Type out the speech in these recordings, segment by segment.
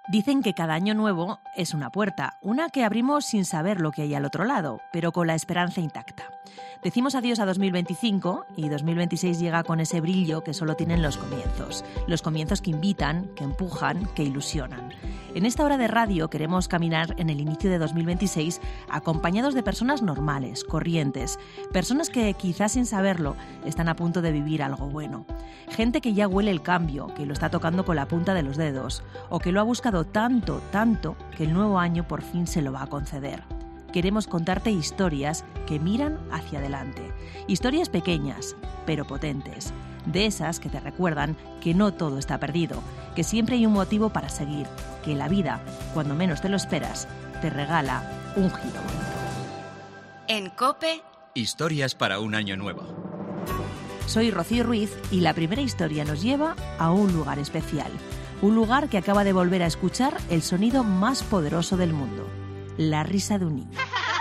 Dicen que cada año nuevo es una puerta, una que abrimos sin saber lo que hay al otro lado, pero con la esperanza intacta. Decimos adiós a 2025 y 2026 llega con ese brillo que solo tienen los comienzos que invitan, que empujan, que ilusionan. En esta hora de radio queremos caminar en el inicio de 2026 acompañados de personas normales, corrientes, personas que quizás sin saberlo están a punto de vivir algo bueno. Gente que ya huele el cambio, que lo está tocando con la punta de los dedos, o que lo ha buscado tanto que el nuevo año por fin se lo va a conceder. Queremos contarte historias que miran hacia adelante. Historias pequeñas, pero potentes. De esas que te recuerdan que no todo está perdido, que siempre hay un motivo para seguir, que la vida, cuando menos te lo esperas, te regala un giro bonito. En COPE, historias para un año nuevo. Soy Rocío Ruiz y la primera historia nos lleva a un lugar especial. Un lugar que acaba de volver a escuchar el sonido más poderoso del mundo. La risa de un niño.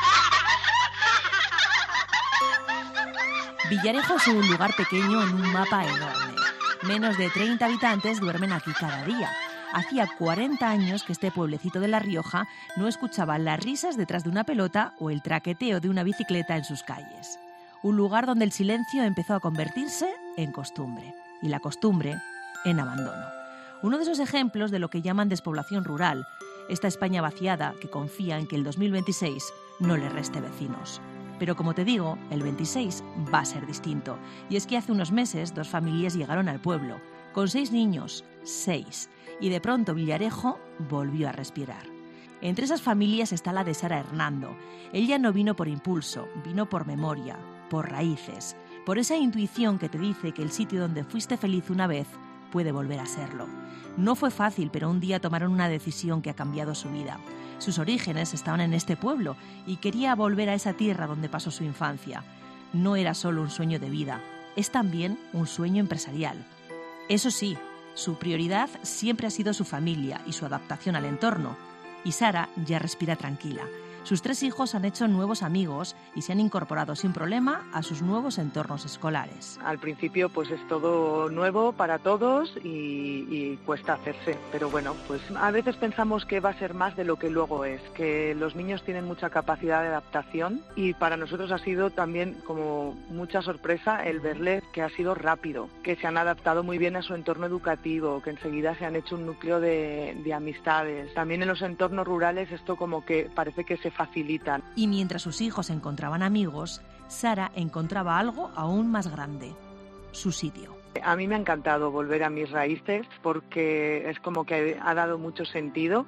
Villarejo es un lugar pequeño en un mapa enorme. Menos de 30 habitantes duermen aquí cada día. Hacía 40 años que este pueblecito de La Rioja no escuchaba las risas detrás de una pelota o el traqueteo de una bicicleta en sus calles. Un lugar donde el silencio empezó a convertirse en costumbre y la costumbre en abandono. Uno de esos ejemplos de lo que llaman despoblación rural, esta España vaciada que confía en que el 2026 no le reste vecinos. Pero como te digo, el 26 va a ser distinto. Y es que hace unos meses 2 familias llegaron al pueblo, con 6 niños, 6. Y de pronto Villarejo volvió a respirar. Entre esas familias está la de Sara Hernando. Ella no vino por impulso, vino por memoria, por raíces, por esa intuición que te dice que el sitio donde fuiste feliz una vez puede volver a serlo. No fue fácil, pero un día tomaron una decisión que ha cambiado su vida. Sus orígenes estaban en este pueblo y quería volver a esa tierra donde pasó su infancia. No era solo un sueño de vida, es también un sueño empresarial. Eso sí, su prioridad siempre ha sido su familia y su adaptación al entorno. Y Sara ya respira tranquila. Sus 3 hijos han hecho nuevos amigos y se han incorporado sin problema a sus nuevos entornos escolares. Al principio pues es todo nuevo para todos y cuesta hacerse, pero bueno, pues a veces pensamos que va a ser más de lo que luego es, que los niños tienen mucha capacidad de adaptación y para nosotros ha sido también como mucha sorpresa el verles que ha sido rápido, que se han adaptado muy bien a su entorno educativo, que enseguida se han hecho un núcleo de amistades. También en los entornos rurales esto como que parece que se facilitan. Y mientras sus hijos encontraban amigos, Sara encontraba algo aún más grande, su sitio. A mí me ha encantado volver a mis raíces porque es como que ha dado mucho sentido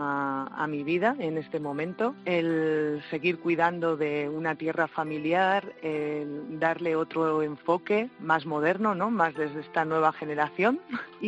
a mi vida en este momento. El seguir cuidando de una tierra familiar, el darle otro enfoque más moderno, ¿no? Más desde esta nueva generación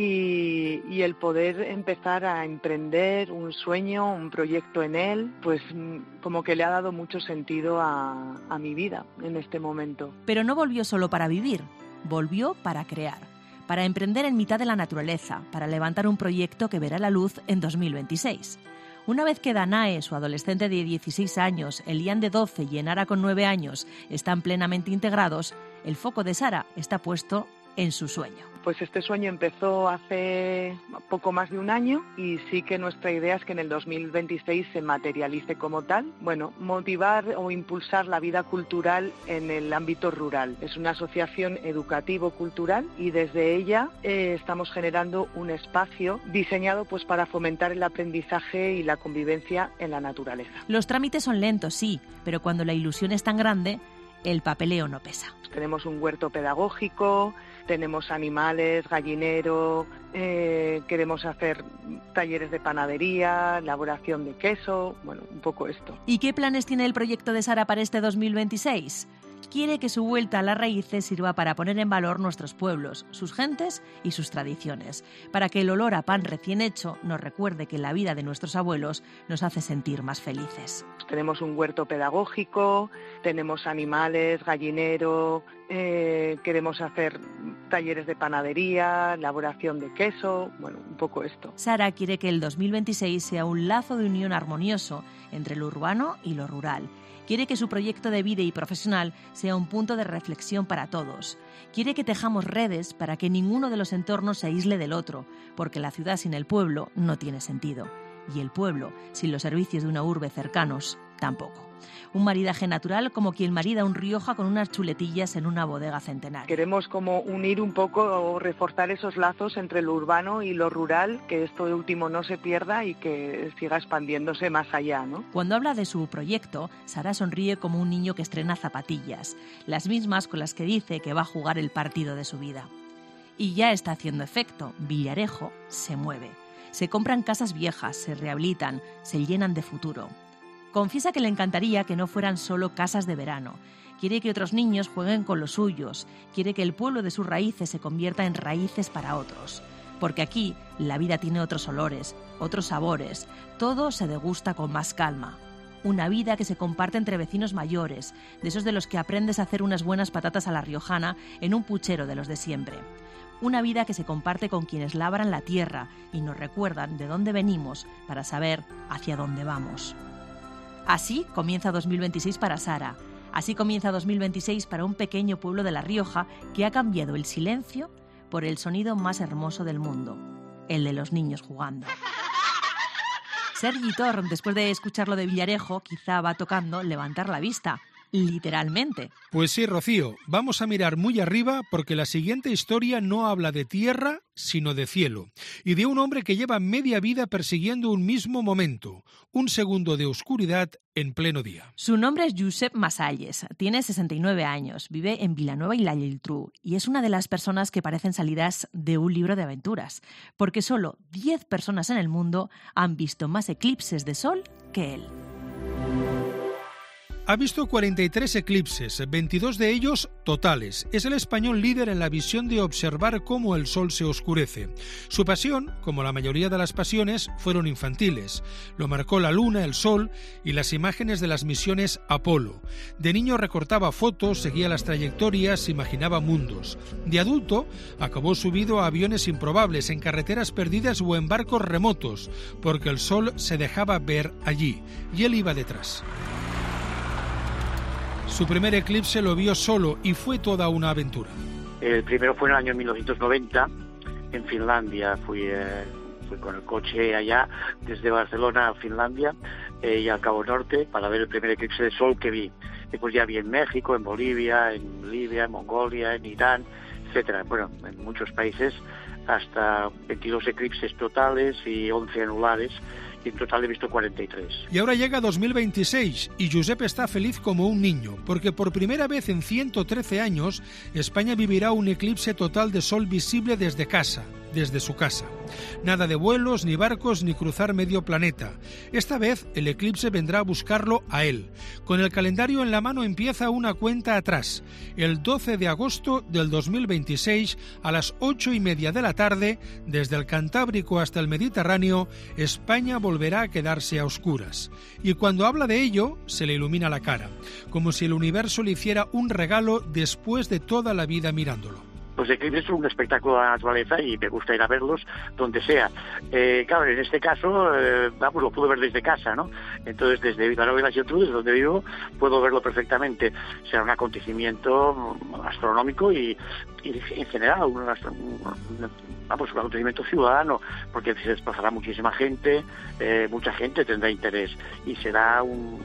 y el poder empezar a emprender un sueño, un proyecto en él, pues como que le ha dado mucho sentido a mi vida en este momento. Pero no volvió solo para vivir. Volvió para crear, para emprender en mitad de la naturaleza, para levantar un proyecto que verá la luz en 2026. Una vez que Danae, su adolescente de 16 años, Elian de 12 y Enara con 9 años están plenamente integrados, el foco de Sara está puesto en su sueño. Pues este sueño empezó hace poco más de un año y sí que nuestra idea es que en el 2026 se materialice como tal. Bueno, motivar o impulsar la vida cultural en el ámbito rural. Es una asociación educativo-cultural y desde ella estamos generando un espacio diseñado pues para fomentar el aprendizaje y la convivencia en la naturaleza. Los trámites son lentos, sí, pero cuando la ilusión es tan grande, el papeleo no pesa. Tenemos un huerto pedagógico, tenemos animales, gallinero, queremos hacer talleres de panadería, elaboración de queso, bueno, un poco esto. ¿Y qué planes tiene el proyecto de Sara para este 2026? Quiere que su vuelta a las raíces sirva para poner en valor nuestros pueblos, sus gentes y sus tradiciones, para que el olor a pan recién hecho nos recuerde que la vida de nuestros abuelos nos hace sentir más felices. Tenemos un huerto pedagógico, tenemos animales, gallinero, queremos hacer talleres de panadería, elaboración de queso, bueno, un poco esto. Sara quiere que el 2026 sea un lazo de unión armonioso entre lo urbano y lo rural. Quiere que su proyecto de vida y profesional sea un punto de reflexión para todos. Quiere que tejamos redes para que ninguno de los entornos se aísle del otro, porque la ciudad sin el pueblo no tiene sentido. Y el pueblo, sin los servicios de una urbe cercanos, tampoco. Un maridaje natural como quien marida un Rioja con unas chuletillas en una bodega centenaria. Queremos como unir un poco o reforzar esos lazos entre lo urbano y lo rural, que esto último no se pierda y que siga expandiéndose más allá, ¿no? Cuando habla de su proyecto, Sara sonríe como un niño que estrena zapatillas, las mismas con las que dice que va a jugar el partido de su vida. Y ya está haciendo efecto. Villarejo se mueve. Se compran casas viejas, se rehabilitan, se llenan de futuro. Confiesa que le encantaría que no fueran solo casas de verano. Quiere que otros niños jueguen con los suyos. Quiere que el pueblo de sus raíces se convierta en raíces para otros. Porque aquí la vida tiene otros olores, otros sabores. Todo se degusta con más calma. Una vida que se comparte entre vecinos mayores, de esos de los que aprendes a hacer unas buenas patatas a la riojana en un puchero de los de siempre. Una vida que se comparte con quienes labran la tierra y nos recuerdan de dónde venimos para saber hacia dónde vamos. Así comienza 2026 para Sara. Así comienza 2026 para un pequeño pueblo de La Rioja que ha cambiado el silencio por el sonido más hermoso del mundo, el de los niños jugando. Sergi Torn, después de escuchar lo de Villarejo, quizá va tocando levantar la vista. Literalmente. Pues sí, Rocío, vamos a mirar muy arriba porque la siguiente historia no habla de tierra, sino de cielo, y de un hombre que lleva media vida persiguiendo un mismo momento, un segundo de oscuridad en pleno día. Su nombre es Josep Masalles, tiene 69 años, vive en Vilanova y la Geltrú y es una de las personas que parecen salidas de un libro de aventuras, porque solo 10 personas en el mundo han visto más eclipses de sol que él. Ha visto 43 eclipses, 22 de ellos totales. Es el español líder en la visión de observar cómo el sol se oscurece. Su pasión, como la mayoría de las pasiones, fueron infantiles. Lo marcó la luna, el sol y las imágenes de las misiones Apolo. De niño recortaba fotos, seguía las trayectorias, imaginaba mundos. De adulto, acabó subido a aviones improbables, en carreteras perdidas o en barcos remotos, porque el sol se dejaba ver allí y él iba detrás. Su primer eclipse lo vio solo y fue toda una aventura. El primero fue en el año 1990, en Finlandia. Fui con el coche allá, desde Barcelona a Finlandia y al Cabo Norte, para ver el primer eclipse de sol que vi. Después ya vi en México, en Bolivia, en Libia, en Mongolia, en Irán, etcétera. Bueno, en muchos países, hasta 22 eclipses totales y 11 anulares. En total he visto 43. Y ahora llega 2026 y Josep está feliz como un niño, porque por primera vez en 113 años España vivirá un eclipse total de sol visible desde casa, desde su casa. Nada de vuelos, ni barcos, ni cruzar medio planeta. Esta vez el eclipse vendrá a buscarlo a él. Con el calendario en la mano empieza una cuenta atrás. El 12 de agosto del 2026, a las 8:30 de la tarde, desde el Cantábrico hasta el Mediterráneo, España volverá a quedarse a oscuras. Y cuando habla de ello, se le ilumina la cara, como si el universo le hiciera un regalo después de toda la vida mirándolo. Los eclipses son un espectáculo de la naturaleza y me gusta ir a verlos donde sea. Claro, en este caso, lo puedo ver desde casa, ¿no? Entonces, desde Vilanova y la Geltrú, desde donde vivo, puedo verlo perfectamente. Será un acontecimiento astronómico y en general, un acontecimiento ciudadano, porque se desplazará muchísima gente, mucha gente tendrá interés y será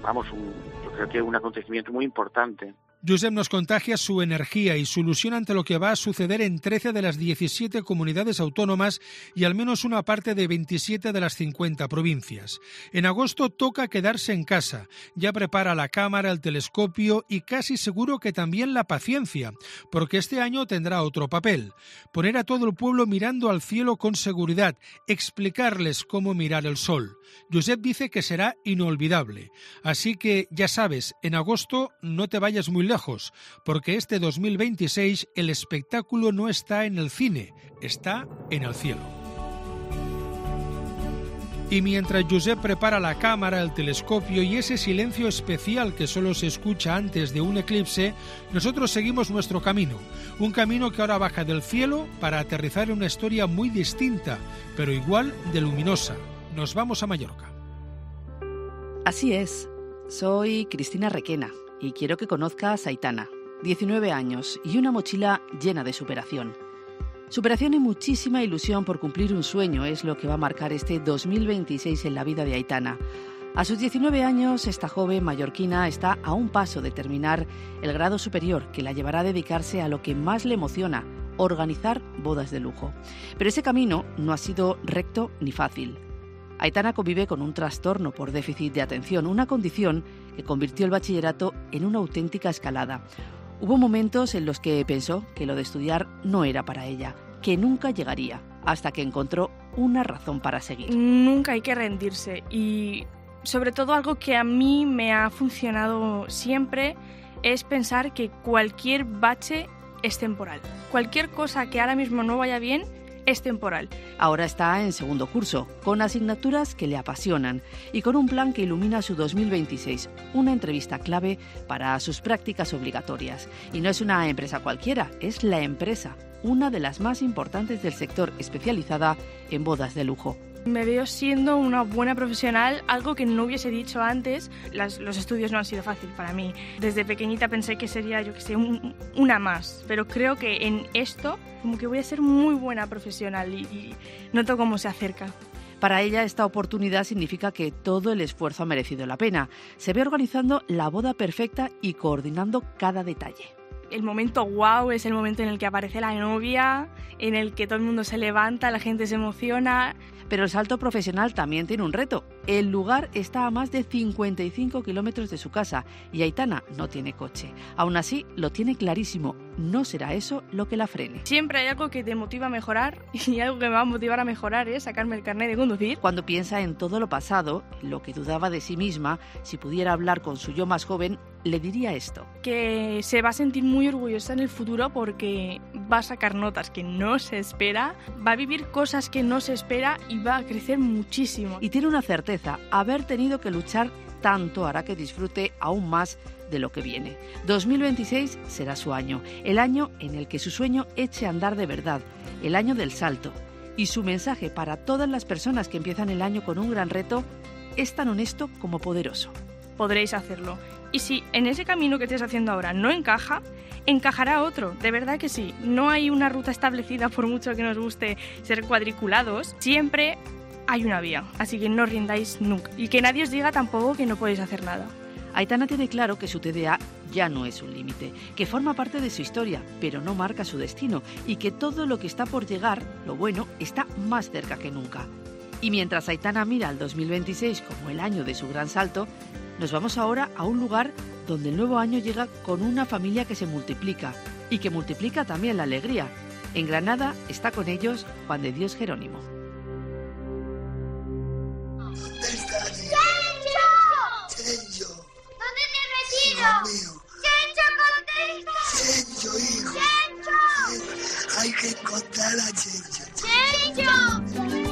yo creo que un acontecimiento muy importante. Josep nos contagia su energía y su ilusión ante lo que va a suceder en 13 de las 17 comunidades autónomas y al menos una parte de 27 de las 50 provincias. En agosto toca quedarse en casa. Ya prepara la cámara, el telescopio y casi seguro que también la paciencia, porque este año tendrá otro papel. Poner a todo el pueblo mirando al cielo con seguridad, explicarles cómo mirar el sol. Josep dice que será inolvidable. Así que, ya sabes, en agosto no te vayas muy lejos, porque este 2026 el espectáculo no está en el cine, está en el cielo. Y mientras Josep prepara la cámara, el telescopio y ese silencio especial que solo se escucha antes de un eclipse, nosotros seguimos nuestro camino. Un camino que ahora baja del cielo para aterrizar en una historia muy distinta, pero igual de luminosa. Nos vamos a Mallorca. Así es. Soy Cristina Requena y quiero que conozcas a Aitana. 19 años y una mochila llena de superación. Superación y muchísima ilusión por cumplir un sueño es lo que va a marcar este 2026 en la vida de Aitana. A sus 19 años, esta joven mallorquina está a un paso de terminar el grado superior que la llevará a dedicarse a lo que más le emociona, organizar bodas de lujo. Pero ese camino no ha sido recto ni fácil. Aitana convive con un trastorno por déficit de atención, una condición que convirtió el bachillerato en una auténtica escalada. Hubo momentos en los que pensó que lo de estudiar no era para ella, que nunca llegaría, hasta que encontró una razón para seguir. Nunca hay que rendirse y sobre todo algo que a mí me ha funcionado siempre es pensar que cualquier bache es temporal. Cualquier cosa que ahora mismo no vaya bien es temporal. Ahora está en segundo curso, con asignaturas que le apasionan y con un plan que ilumina su 2026, una entrevista clave para sus prácticas obligatorias. Y no es una empresa cualquiera, es la empresa, una de las más importantes del sector, especializada en bodas de lujo. Me veo siendo una buena profesional, algo que no hubiese dicho antes. Los estudios no han sido fácil para mí. Desde pequeñita pensé que sería, una más. Pero creo que en esto, como que voy a ser muy buena profesional y noto cómo se acerca. Para ella, esta oportunidad significa que todo el esfuerzo ha merecido la pena. Se ve organizando la boda perfecta y coordinando cada detalle. El momento wow es el momento en el que aparece la novia, en el que todo el mundo se levanta, la gente se emociona. Pero el salto profesional también tiene un reto. El lugar está a más de 55 kilómetros de su casa y Aitana no tiene coche. Aún así, lo tiene clarísimo. No será eso lo que la frene. Siempre hay algo que te motiva a mejorar y algo que me va a motivar a mejorar es sacarme el carnet de conducir. Cuando piensa en todo lo pasado, lo que dudaba de sí misma, si pudiera hablar con su yo más joven, le diría esto. Que se va a sentir muy orgullosa en el futuro porque va a sacar notas que no se espera, va a vivir cosas que no se espera y va a crecer muchísimo. Y tiene una certeza, haber tenido que luchar tanto hará que disfrute aún más de lo que viene. 2026 será su año, el año en el que su sueño eche a andar de verdad, el año del salto. Y su mensaje para todas las personas que empiezan el año con un gran reto es tan honesto como poderoso. Podréis hacerlo. Y si en ese camino que estés haciendo ahora no encaja, encajará otro, de verdad que sí. No hay una ruta establecida por mucho que nos guste ser cuadriculados, siempre hay una vía, así que no os rindáis nunca. Y que nadie os diga tampoco que no podéis hacer nada. Aitana tiene claro que su TDA ya no es un límite, que forma parte de su historia, pero no marca su destino, y que todo lo que está por llegar, lo bueno, está más cerca que nunca. Y mientras Aitana mira al 2026 como el año de su gran salto, nos vamos ahora a un lugar donde el nuevo año llega con una familia que se multiplica y que multiplica también la alegría. En Granada está con ellos Juan de Dios Jerónimo. ¡Chencho! ¿Dónde te has metido? ¡Chencho, contesta! ¡Chencho, hijo! ¡Chencho! Hay que encontrar a Chencho. ¡Chencho!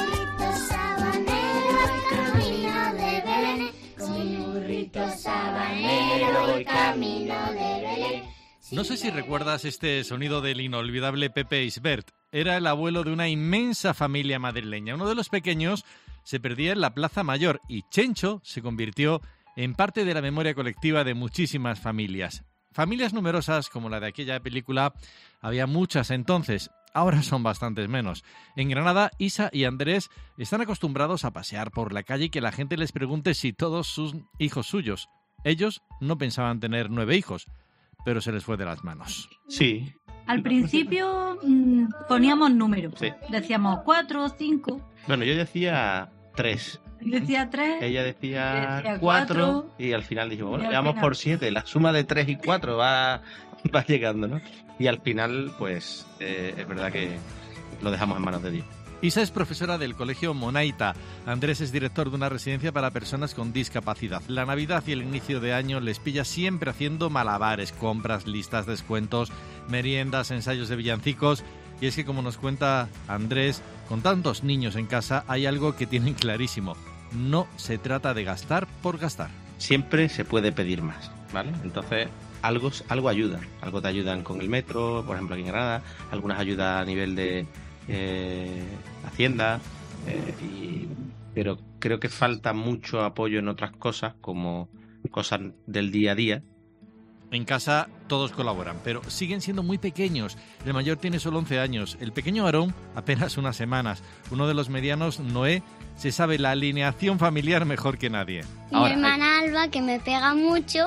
No sé si recuerdas este sonido del inolvidable Pepe Isbert. Era el abuelo de una inmensa familia madrileña. Uno de los pequeños se perdía en la Plaza Mayor y Chencho se convirtió en parte de la memoria colectiva de muchísimas familias. Familias numerosas como la de aquella película había muchas entonces. Ahora son bastantes menos. En Granada, Isa y Andrés están acostumbrados a pasear por la calle y que la gente les pregunte si todos son hijos suyos. Ellos no pensaban tener 9 hijos, pero se les fue de las manos. Sí. Al principio poníamos números. Sí. Decíamos 4 o 5. Bueno, yo decía 3. Decía 3. Ella decía 4 y al final dijimos, bueno, le damos por 7. La suma de 3 y 4 va llegando, ¿no? Y al final, pues, es verdad que lo dejamos en manos de Dios. Isa es profesora del colegio Monaita. Andrés es director de una residencia para personas con discapacidad. La Navidad y el inicio de año les pilla siempre haciendo malabares, compras, listas, descuentos, meriendas, ensayos de villancicos Y es que, como nos cuenta Andrés, con tantos niños en casa hay algo que tienen clarísimo. No se trata de gastar por gastar. Siempre se puede pedir más, ¿vale? Entonces, algo ayuda. Algo te ayudan con el metro, por ejemplo, aquí en Granada. Algunas ayudas a nivel de Hacienda. Pero creo que falta mucho apoyo en otras cosas, como cosas del día a día. En casa todos colaboran, pero siguen siendo muy pequeños. El mayor tiene solo 11 años, el pequeño Aarón apenas unas semanas. Uno de los medianos, Noé, se sabe la alineación familiar mejor que nadie. Mi hermana Alba, que me pega mucho.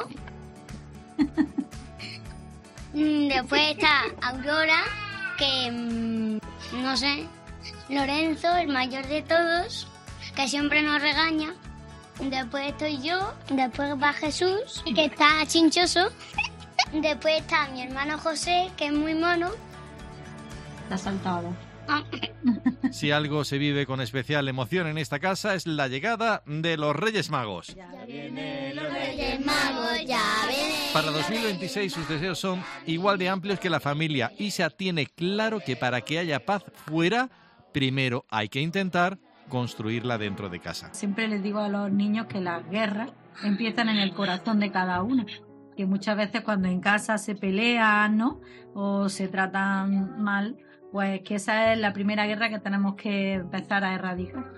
Después está Aurora, que no sé. Lorenzo, el mayor de todos, que siempre nos regaña. Después estoy yo, después va Jesús, que está chinchoso. Después está mi hermano José, que es muy mono. Está saltado. Si algo se vive con especial emoción en esta casa es la llegada de los Reyes Magos. Ya vienen los Reyes Magos, ya vienen. Para 2026 sus deseos son igual de amplios que la familia. Isa tiene claro que para que haya paz fuera, primero hay que intentar construirla dentro de casa. Siempre les digo a los niños que las guerras empiezan en el corazón de cada uno, que muchas veces cuando en casa se pelean, ¿no?, o se tratan mal, pues que esa es la primera guerra que tenemos que empezar a erradicar.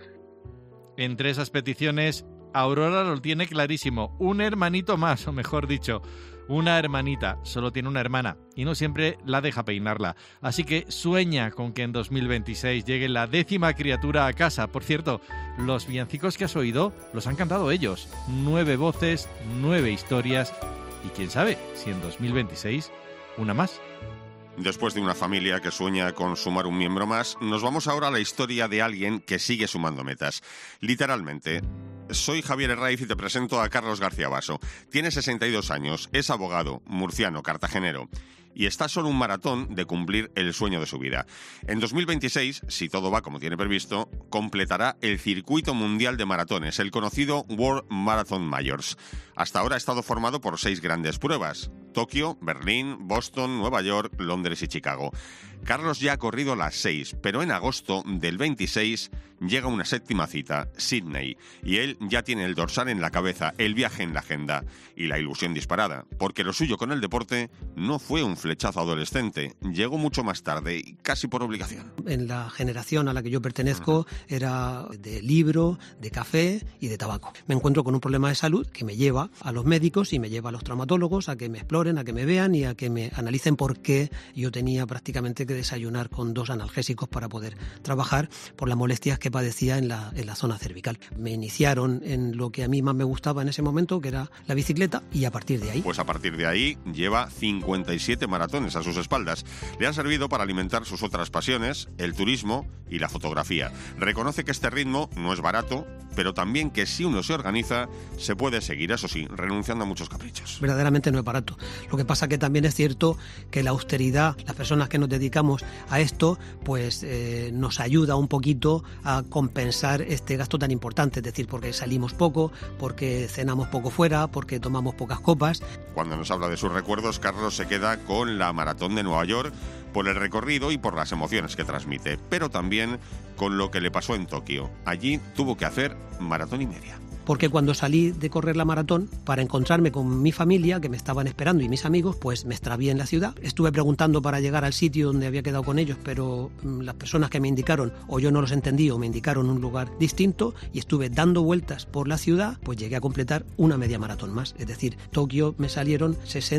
Entre esas peticiones, Aurora lo tiene clarísimo, un hermanito más, o mejor dicho, una hermanita. Solo tiene una hermana y no siempre la deja peinarla. Así que sueña con que en 2026 llegue la 10ª criatura a casa. Por cierto, los villancicos que has oído los han cantado ellos. 9 voces, 9 historias y quién sabe si en 2026 una más. Después de una familia que sueña con sumar un miembro más, nos vamos ahora a la historia de alguien que sigue sumando metas. Literalmente. Soy Javier Herraiz y te presento a Carlos García Basso. Tiene 62 años, es abogado, murciano, cartagenero. Y está a solo un maratón de cumplir el sueño de su vida. En 2026, si todo va como tiene previsto, completará el circuito mundial de maratones, el conocido World Marathon Majors. Hasta ahora ha estado formado por 6 grandes pruebas: Tokio, Berlín, Boston, Nueva York, Londres y Chicago. Carlos ya ha corrido las 6, pero en agosto del 26 llega una 7ª cita, Sydney, y él ya tiene el dorsal en la cabeza, el viaje en la agenda y la ilusión disparada, porque lo suyo con el deporte no fue un flechazo adolescente, llegó mucho más tarde y casi por obligación. En la generación a la que yo pertenezco era de libro, de café y de tabaco. Me encuentro con un problema de salud que me lleva a los médicos y me lleva a los traumatólogos a que me exploren, a que me vean y a que me analicen por qué yo tenía prácticamente que desayunar con 2 analgésicos para poder trabajar por las molestias que padecía en la zona cervical. Me iniciaron en lo que a mí más me gustaba en ese momento, que era la bicicleta, y a partir de ahí... Pues a partir de ahí lleva 57 maratones a sus espaldas. Le han servido para alimentar sus otras pasiones, el turismo y la fotografía. Reconoce que este ritmo no es barato, pero también que si uno se organiza, se puede seguir, eso sí, renunciando a muchos caprichos. Verdaderamente no es barato. Lo que pasa que también es cierto que la austeridad, las personas que nos dedicamos a esto, pues nos ayuda un poquito a compensar este gasto tan importante, es decir, porque salimos poco, porque cenamos poco fuera, porque tomamos pocas copas. Cuando nos habla de sus recuerdos, Carlos se queda con la maratón de Nueva York por el recorrido y por las emociones que transmite, pero también con lo que le pasó en Tokio. Allí tuvo que hacer maratón y media. Porque cuando salí de correr la maratón, para encontrarme con mi familia, que me estaban esperando, y mis amigos, pues me extravié en la ciudad. Estuve preguntando para llegar al sitio donde había quedado con ellos, pero las personas que me indicaron, o yo no los entendí, o me indicaron un lugar distinto, y estuve dando vueltas por la ciudad, pues llegué a completar una media maratón más. Es decir, Tokio me salieron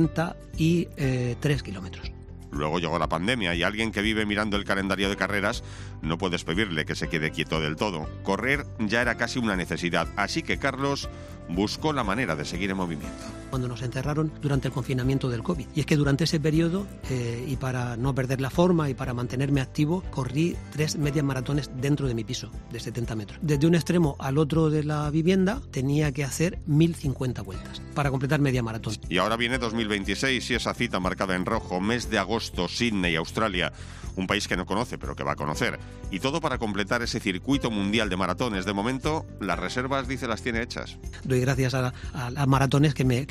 63 kilómetros. Luego llegó la pandemia y alguien que vive mirando el calendario de carreras no puedes pedirle que se quede quieto del todo. Correr ya era casi una necesidad, así que Carlos buscó la manera de seguir en movimiento. Cuando nos encerraron durante el confinamiento del COVID. Y es que durante ese periodo, y para no perder la forma y para mantenerme activo, corrí 3 medias maratones dentro de mi piso, de 70 metros. Desde un extremo al otro de la vivienda tenía que hacer 1050 vueltas para completar media maratón. Y ahora viene 2026 y esa cita marcada en rojo, mes de agosto, Sydney, Australia. Un país que no conoce, pero que va a conocer. Y todo para completar ese circuito mundial de maratones. De momento, las reservas, dice, las tiene hechas. Doy gracias a maratones que me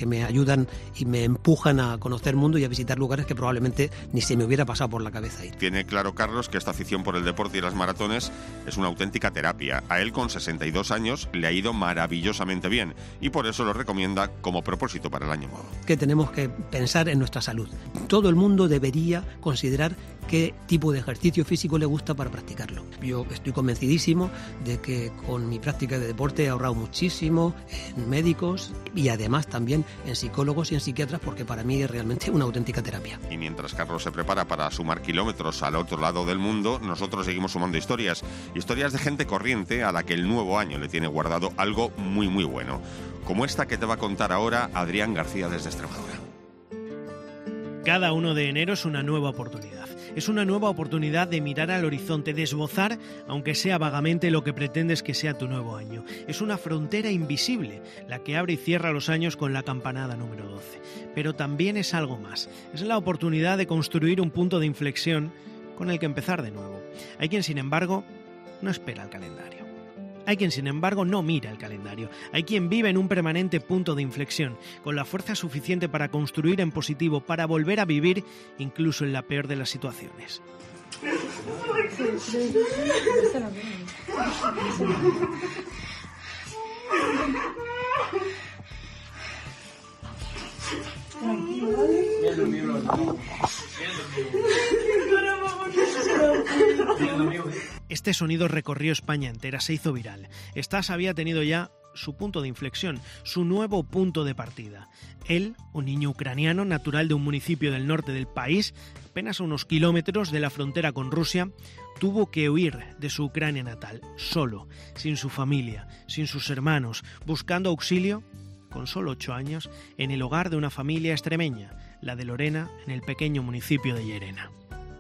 me ayudan y me empujan a conocer el mundo y a visitar lugares que probablemente ni se me hubiera pasado por la cabeza ir. Tiene claro Carlos que esta afición por el deporte y las maratones es una auténtica terapia. A él, con 62 años, le ha ido maravillosamente bien y por eso lo recomienda como propósito para el año nuevo. Que tenemos que pensar en nuestra salud. Todo el mundo debería considerar qué tipo de ejercicio físico le gusta para practicarlo. Yo estoy convencidísimo de que con mi práctica de deporte he ahorrado muchísimo en médicos y además también en psicólogos y en psiquiatras, porque para mí es realmente una auténtica terapia. Y mientras Carlos se prepara para sumar kilómetros al otro lado del mundo, nosotros seguimos sumando historias de gente corriente a la que el nuevo año le tiene guardado algo muy muy bueno, como esta que te va a contar ahora Adrián García desde Extremadura. Cada 1 de enero es una nueva oportunidad. Es una nueva oportunidad de mirar al horizonte, de esbozar, aunque sea vagamente, lo que pretendes que sea tu nuevo año. Es una frontera invisible, la que abre y cierra los años con la campanada número 12. Pero también es algo más. Es la oportunidad de construir un punto de inflexión con el que empezar de nuevo. Hay quien, sin embargo, no espera el calendario. Hay quien, sin embargo, no mira el calendario. Hay quien vive en un permanente punto de inflexión, con la fuerza suficiente para construir en positivo, para volver a vivir incluso en la peor de las situaciones. Este sonido recorrió España entera, se hizo viral. Stas había tenido ya su punto de inflexión, su nuevo punto de partida. Él, un niño ucraniano natural de un municipio del norte del país, apenas a unos kilómetros de la frontera con Rusia, tuvo que huir de su Ucrania natal, solo, sin su familia, sin sus hermanos, buscando auxilio, con solo 8 años, en el hogar de una familia extremeña, la de Lorena, en el pequeño municipio de Llerena.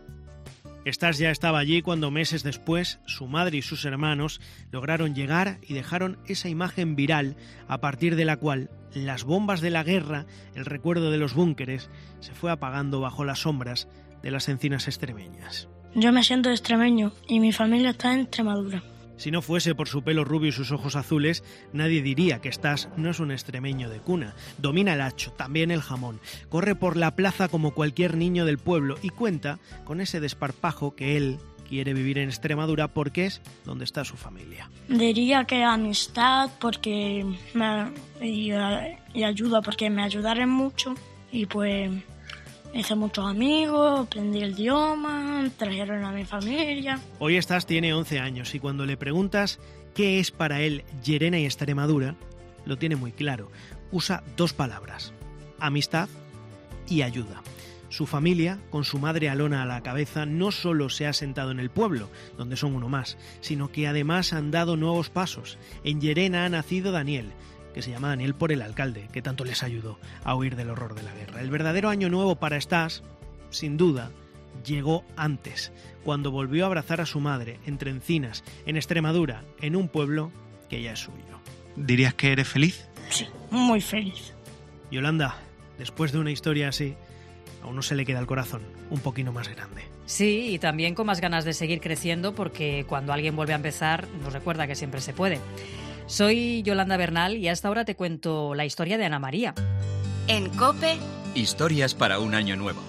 Stas ya estaba allí cuando meses después su madre y sus hermanos lograron llegar y dejaron esa imagen viral a partir de la cual las bombas de la guerra, el recuerdo de los búnkeres, se fue apagando bajo las sombras de las encinas extremeñas. Yo me siento extremeño y mi familia está en Extremadura. Si no fuese por su pelo rubio y sus ojos azules, nadie diría que Stas no es un extremeño de cuna. Domina el hacho, también el jamón. Corre por la plaza como cualquier niño del pueblo y cuenta con ese desparpajo que él quiere vivir en Extremadura porque es donde está su familia. Diría que amistad porque y ayuda porque me ayudaron mucho y pues hice muchos amigos, aprendí el idioma, trajeron a mi familia. Hoy Stas tiene 11 años y cuando le preguntas qué es para él Llerena y Extremadura, lo tiene muy claro. Usa 2 palabras, amistad y ayuda. Su familia, con su madre Alona a la cabeza, no solo se ha sentado en el pueblo, donde son uno más, sino que además han dado nuevos pasos. En Llerena ha nacido Daniel, que se llama Daniel por el alcalde, que tanto les ayudó a huir del horror de la guerra. El verdadero año nuevo para Stas, sin duda, llegó antes, cuando volvió a abrazar a su madre, entre encinas, en Extremadura, en un pueblo que ya es suyo. ¿Dirías que eres feliz? Sí, muy feliz. Yolanda, después de una historia así, a uno se le queda el corazón un poquito más grande. Sí, y también con más ganas de seguir creciendo, porque cuando alguien vuelve a empezar, nos recuerda que siempre se puede. Soy Yolanda Bernal y hasta ahora te cuento la historia de Ana María. En COPE, historias para un año nuevo.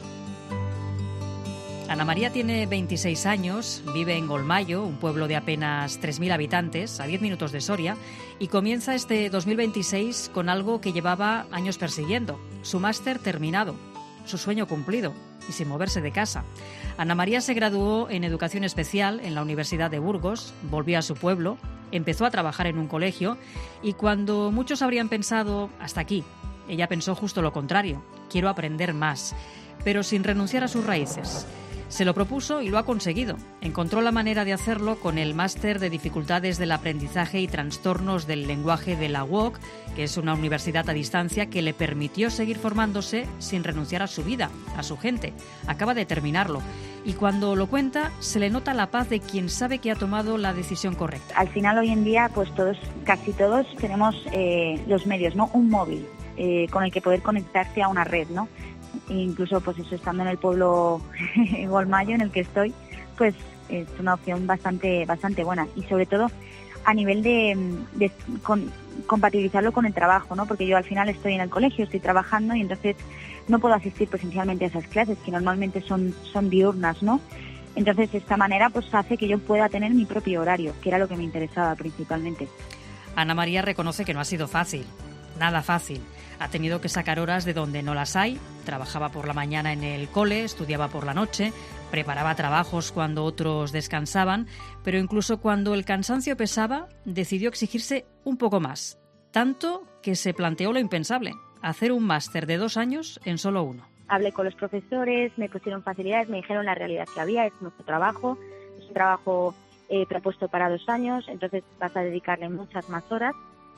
Ana María tiene 26 años, vive en Golmayo, un pueblo de apenas 3.000 habitantes, a 10 minutos de Soria, y comienza este 2026 con algo que llevaba años persiguiendo, su máster terminado, su sueño cumplido y sin moverse de casa. Ana María se graduó en Educación Especial en la Universidad de Burgos, volvió a su pueblo, empezó a trabajar en un colegio y cuando muchos habrían pensado hasta aquí, ella pensó justo lo contrario, quiero aprender más, pero sin renunciar a sus raíces. Se lo propuso y lo ha conseguido. Encontró la manera de hacerlo con el máster de dificultades del aprendizaje y trastornos del lenguaje de la UOC, que es una universidad a distancia que le permitió seguir formándose sin renunciar a su vida, a su gente. Acaba de terminarlo. Y cuando lo cuenta, se le nota la paz de quien sabe que ha tomado la decisión correcta. Al final, hoy en día, pues casi todos tenemos los medios, ¿no? Un móvil con el que poder conectarse a una red, ¿no? Incluso pues eso, estando en el pueblo Golmayo en el que estoy, pues es una opción bastante buena y sobre todo a nivel de compatibilizarlo con el trabajo, ¿no? Porque yo al final estoy en el colegio, estoy trabajando y entonces no puedo asistir presencialmente a esas clases que normalmente son diurnas, ¿no? Entonces, de esta manera pues hace que yo pueda tener mi propio horario, que era lo que me interesaba principalmente. Ana María reconoce que no ha sido fácil, nada fácil. Ha tenido que sacar horas de donde no las hay, trabajaba por la mañana en el cole, estudiaba por la noche, preparaba trabajos cuando otros descansaban, pero incluso cuando el cansancio pesaba, decidió exigirse un poco más. Tanto que se planteó lo impensable, hacer un máster de 2 años en solo 1. Hablé con los profesores, me pusieron facilidades, me dijeron la realidad que había, es nuestro trabajo, es un trabajo propuesto para 2 años, entonces vas a dedicarle muchas más horas.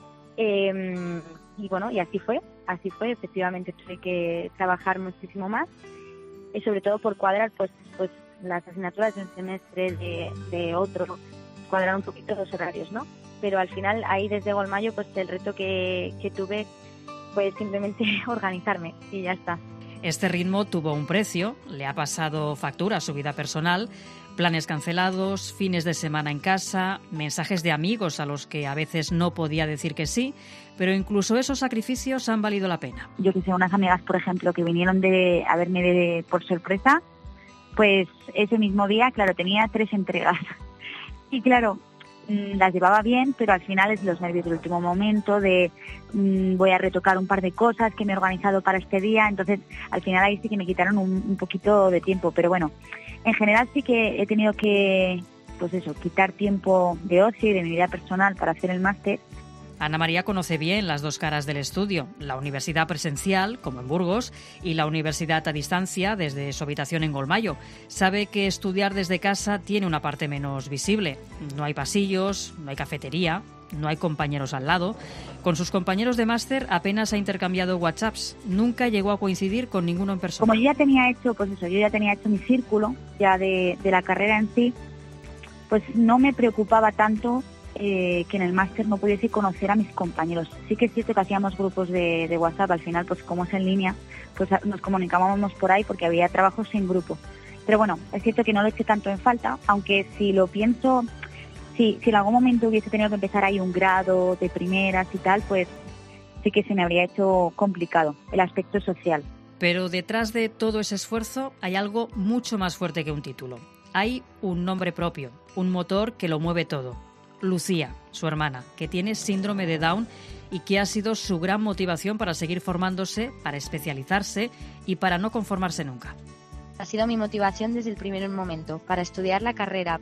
Y bueno, y así fue, efectivamente tuve que trabajar muchísimo más, y sobre todo por cuadrar pues las asignaturas de un semestre de otro, cuadrar un poquito los horarios, ¿no? Pero al final ahí desde Golmayo pues el reto que tuve fue simplemente organizarme y ya está. Este ritmo tuvo un precio, le ha pasado factura a su vida personal, planes cancelados, fines de semana en casa, mensajes de amigos a los que a veces no podía decir que sí, pero incluso esos sacrificios han valido la pena. Yo que sé, unas amigas, por ejemplo, que vinieron a verme por sorpresa, pues ese mismo día, claro, tenía 3 entregas. Y claro, las llevaba bien, pero al final es los nervios del último momento, voy a retocar un par de cosas que me he organizado para este día, entonces al final ahí sí que me quitaron un poquito de tiempo, pero bueno, en general sí que he tenido que, pues eso, quitar tiempo de ocio y de mi vida personal para hacer el máster. Ana María conoce bien las 2 caras del estudio, la universidad presencial, como en Burgos, y la universidad a distancia, desde su habitación en Golmayo. Sabe que estudiar desde casa tiene una parte menos visible. No hay pasillos, no hay cafetería, no hay compañeros al lado. Con sus compañeros de máster apenas ha intercambiado WhatsApps. Nunca llegó a coincidir con ninguno en persona. Como yo ya tenía hecho, mi círculo ya de la carrera en sí, pues no me preocupaba tanto que en el máster no pudiese conocer a mis compañeros. Sí que es cierto que hacíamos grupos de WhatsApp, al final pues como es en línea, pues nos comunicábamos por ahí porque había trabajos en grupo. Pero bueno, es cierto que no lo eché tanto en falta, aunque si lo pienso, si en algún momento hubiese tenido que empezar ahí un grado de primeras y tal, pues sí que se me habría hecho complicado el aspecto social. Pero detrás de todo ese esfuerzo hay algo mucho más fuerte que un título. Hay un nombre propio, un motor que lo mueve todo. Lucía, su hermana, que tiene síndrome de Down y que ha sido su gran motivación para seguir formándose, para especializarse y para no conformarse nunca. Ha sido mi motivación desde el primer momento, para estudiar la carrera,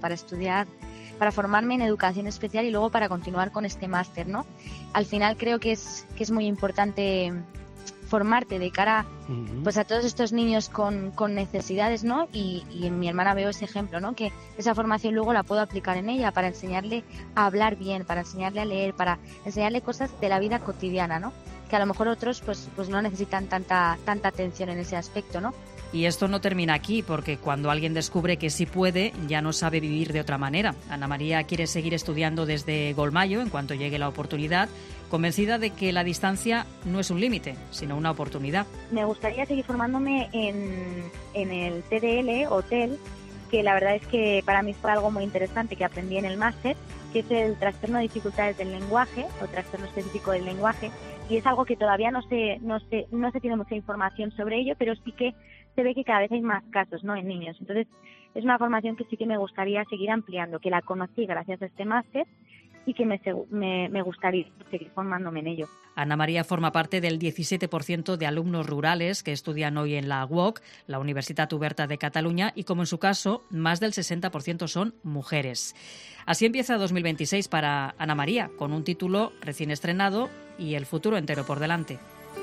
para formarme en educación especial y luego para continuar con este máster, ¿no? Al final creo que es muy importante formarte de cara pues a todos estos niños con necesidades, ¿no? Y en mi hermana veo ese ejemplo, ¿no? Que esa formación luego la puedo aplicar en ella para enseñarle a hablar bien, para enseñarle a leer, para enseñarle cosas de la vida cotidiana, ¿no? Que a lo mejor otros pues no necesitan tanta atención en ese aspecto, ¿no? Y esto no termina aquí, porque cuando alguien descubre que sí puede, ya no sabe vivir de otra manera. Ana María quiere seguir estudiando desde Golmayo en cuanto llegue la oportunidad, convencida de que la distancia no es un límite, sino una oportunidad. Me gustaría seguir formándome en el TDL o TEL, que la verdad es que para mí fue algo muy interesante que aprendí en el máster, que es el trastorno de dificultades del lenguaje o trastorno específico del lenguaje, y es algo que todavía no se tiene mucha información sobre ello, pero sí que se ve que cada vez hay más casos, ¿no?, en niños. Entonces es una formación que sí que me gustaría seguir ampliando, que la conocí gracias a este máster y que me gustaría seguir formándome en ello. Ana María forma parte del 17% de alumnos rurales que estudian hoy en la UOC, la Universitat Oberta de Cataluña, y como en su caso, más del 60% son mujeres. Así empieza 2026 para Ana María, con un título recién estrenado y el futuro entero por delante.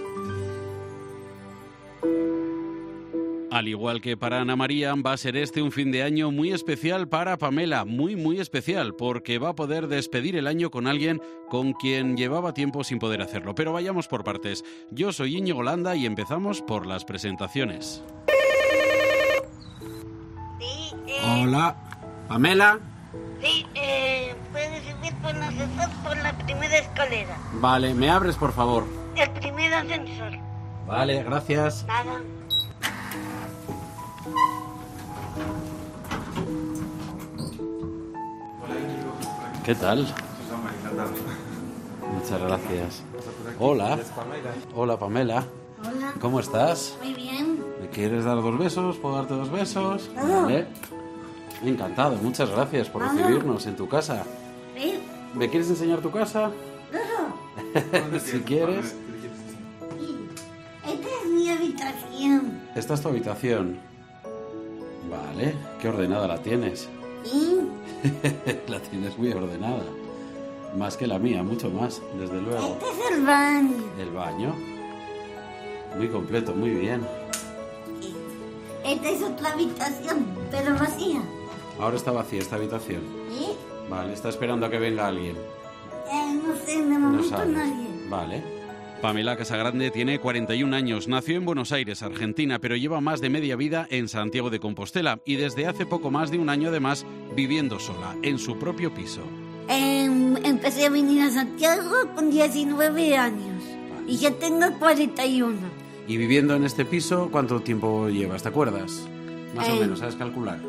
Al igual que para Ana María, va a ser este un fin de año muy especial para Pamela, muy especial, porque va a poder despedir el año con alguien con quien llevaba tiempo sin poder hacerlo. Pero vayamos por partes. Yo soy Íñigo Landa y empezamos por las presentaciones. Sí, Hola, Pamela. Sí, puedes subir por nosotros por la primera escalera. Vale, ¿me abres, por favor? El primer ascensor. Vale, gracias. Nada. ¿Qué tal? Muchas gracias. Hola. Hola, Pamela. Hola. ¿Cómo estás? Muy bien. ¿Me quieres dar 2 besos? ¿Puedo darte 2 besos? Claro. Vale. Encantado. Muchas gracias por recibirnos en tu casa. ¿Sí? ¿Me quieres enseñar tu casa? Claro. Si quieres. Esta es mi habitación. Esta es tu habitación. Vale. Qué ordenada la tienes. ¿Sí? La tienes muy ordenada. Más que la mía, mucho más, desde luego. Este es el baño. El baño. Muy completo, muy bien. Esta es otra habitación, pero vacía. Ahora está vacía esta habitación. ¿Sí? Vale, está esperando a que venga alguien. No sé, de No momento sabes. nadie. Vale. Pamela Casagrande tiene 41 años, nació en Buenos Aires, Argentina, pero lleva más de media vida en Santiago de Compostela y desde hace poco más de un año además viviendo sola, en su propio piso. Empecé a venir a Santiago con 19 años y ya tengo 41. ¿Y viviendo en este piso cuánto tiempo llevas, te acuerdas? Más o menos, ¿sabes calcular?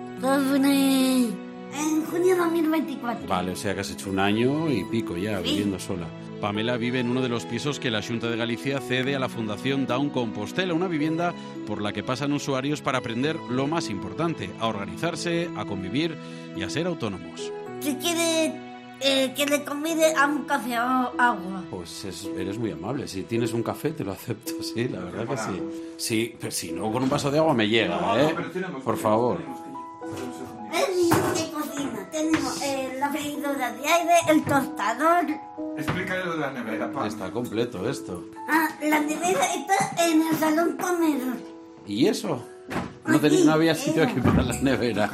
En junio de 2024. Vale, o sea que has hecho un año y pico ya viviendo sola. Pamela vive en uno de los pisos que la Xunta de Galicia cede a la Fundación Down Compostela, una vivienda por la que pasan usuarios para aprender lo más importante, a organizarse, a convivir y a ser autónomos. Si quiere que le convide a un café o agua. Pues eres muy amable. Si tienes un café, te lo acepto, sí, la verdad que sí. Sí, pero si no, con un vaso de agua me llega, ¿eh? Por favor. Tenemos de cocina. Tenemos la freidora de aire, el tostador. Explícale lo de la nevera, pa. Está completo esto. La nevera está en el salón comedor. ¿Y eso? No había sitio aquí para la nevera.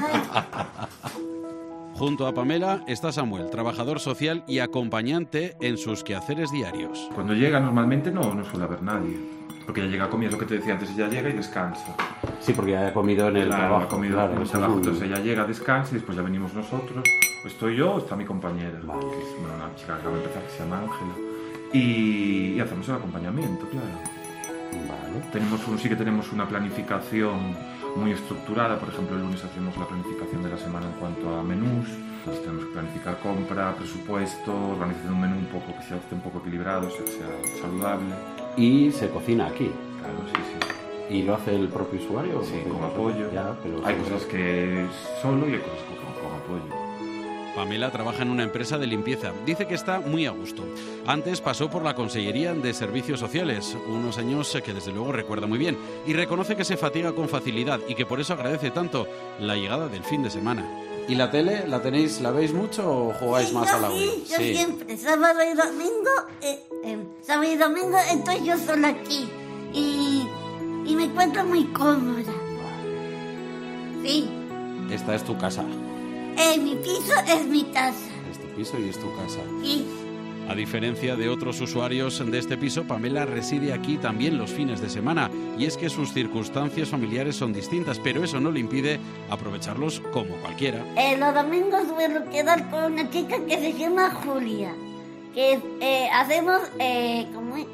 Junto a Pamela está Samuel, trabajador social y acompañante en sus quehaceres diarios. Cuando llega normalmente no suele haber nadie. Porque ya llega a comer, lo que te decía antes, ella llega y descansa. Sí, porque ya ha comido en el trabajo. Ha comido claro, en el trabajo, entonces ella llega, descansa y después ya venimos nosotros. O estoy yo o está mi compañera, que es una chica que acaba de empezar, que se llama Ángela. Y hacemos el acompañamiento, claro. Vale. Sí que tenemos una planificación muy estructurada. Por ejemplo, el lunes hacemos la planificación de la semana en cuanto a menús. Entonces tenemos que planificar compra, presupuesto, organizar un menú un poco que sea un poco equilibrado, que sea saludable. Y se cocina aquí. Claro, sí. ¿Y lo hace el propio usuario? Sí, con apoyo. Ya, pero hay cosas que solo y hay cosas que con apoyo. Pamela trabaja en una empresa de limpieza. Dice que está muy a gusto. Antes pasó por la Consellería de Servicios Sociales, unos años que desde luego recuerda muy bien, y reconoce que se fatiga con facilidad y que por eso agradece tanto la llegada del fin de semana. ¿Y la tele? ¿La veis mucho o jugáis más a la Wii? Yo siempre, sábado y domingo estoy yo sola aquí y me encuentro muy cómoda. Sí. Esta es tu casa. Mi piso es mi casa. Es tu piso y es tu casa. Sí. A diferencia de otros usuarios de este piso, Pamela reside aquí también los fines de semana. Y es que sus circunstancias familiares son distintas, pero eso no le impide aprovecharlos como cualquiera. Los domingos suelo quedar con una chica que se llama Julia. Que hacemos, ¿cómo es?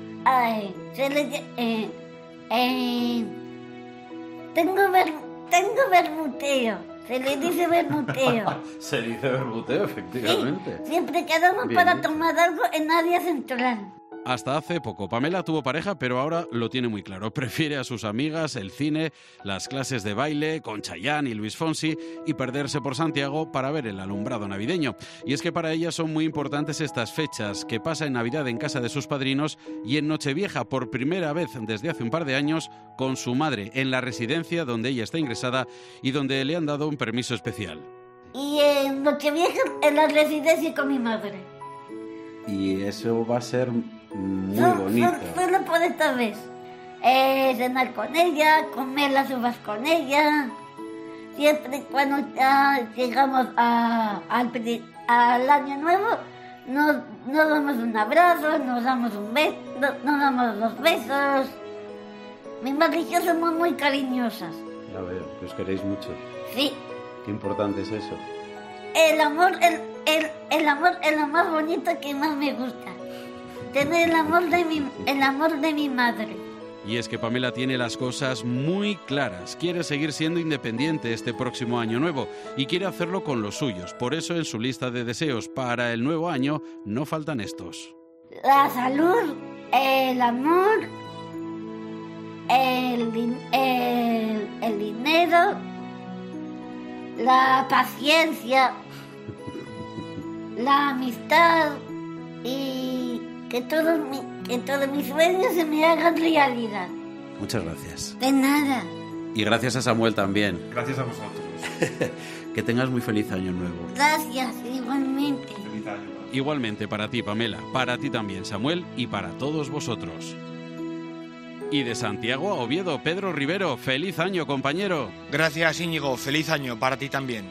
Tengo verbuteo. Se le dice verbuteo. Se dice verbuteo, efectivamente. Sí, siempre quedamos para tomar algo en área central. Hasta hace poco, Pamela tuvo pareja, pero ahora lo tiene muy claro. Prefiere a sus amigas, el cine, las clases de baile con Chayanne y Luis Fonsi y perderse por Santiago para ver el alumbrado navideño. Y es que para ella son muy importantes estas fechas, que pasa en Navidad en casa de sus padrinos y en Nochevieja por primera vez desde hace un par de años con su madre en la residencia donde ella está ingresada y donde le han dado un permiso especial. Y en Nochevieja en la residencia con mi madre. Y eso va a ser muy bonito. Solo por esta vez. Cenar con ella, comer las uvas con ella. Siempre cuando ya llegamos al año nuevo, nos damos un abrazo, nos damos un beso, nos damos 2 besos. Mi madre y yo somos muy cariñosas. Ya veo, que os queréis mucho. Sí. Qué importante es eso. El amor es lo más bonito que más me gusta. Tener el amor de mi madre. Y es que Pamela tiene las cosas muy claras. Quiere seguir siendo independiente este próximo año nuevo y quiere hacerlo con los suyos. Por eso en su lista de deseos para el nuevo año no faltan estos. La salud, el amor, el dinero, la paciencia, la amistad y que todos mis sueños se me hagan realidad. Muchas gracias. De nada. Y gracias a Samuel también. Gracias a vosotros. Que tengas muy feliz año nuevo. Gracias, igualmente. Feliz año. Igualmente para ti, Pamela, para ti también, Samuel, y para todos vosotros. Y de Santiago a Oviedo, Pedro Rivero, feliz año, compañero. Gracias, Íñigo, feliz año para ti también.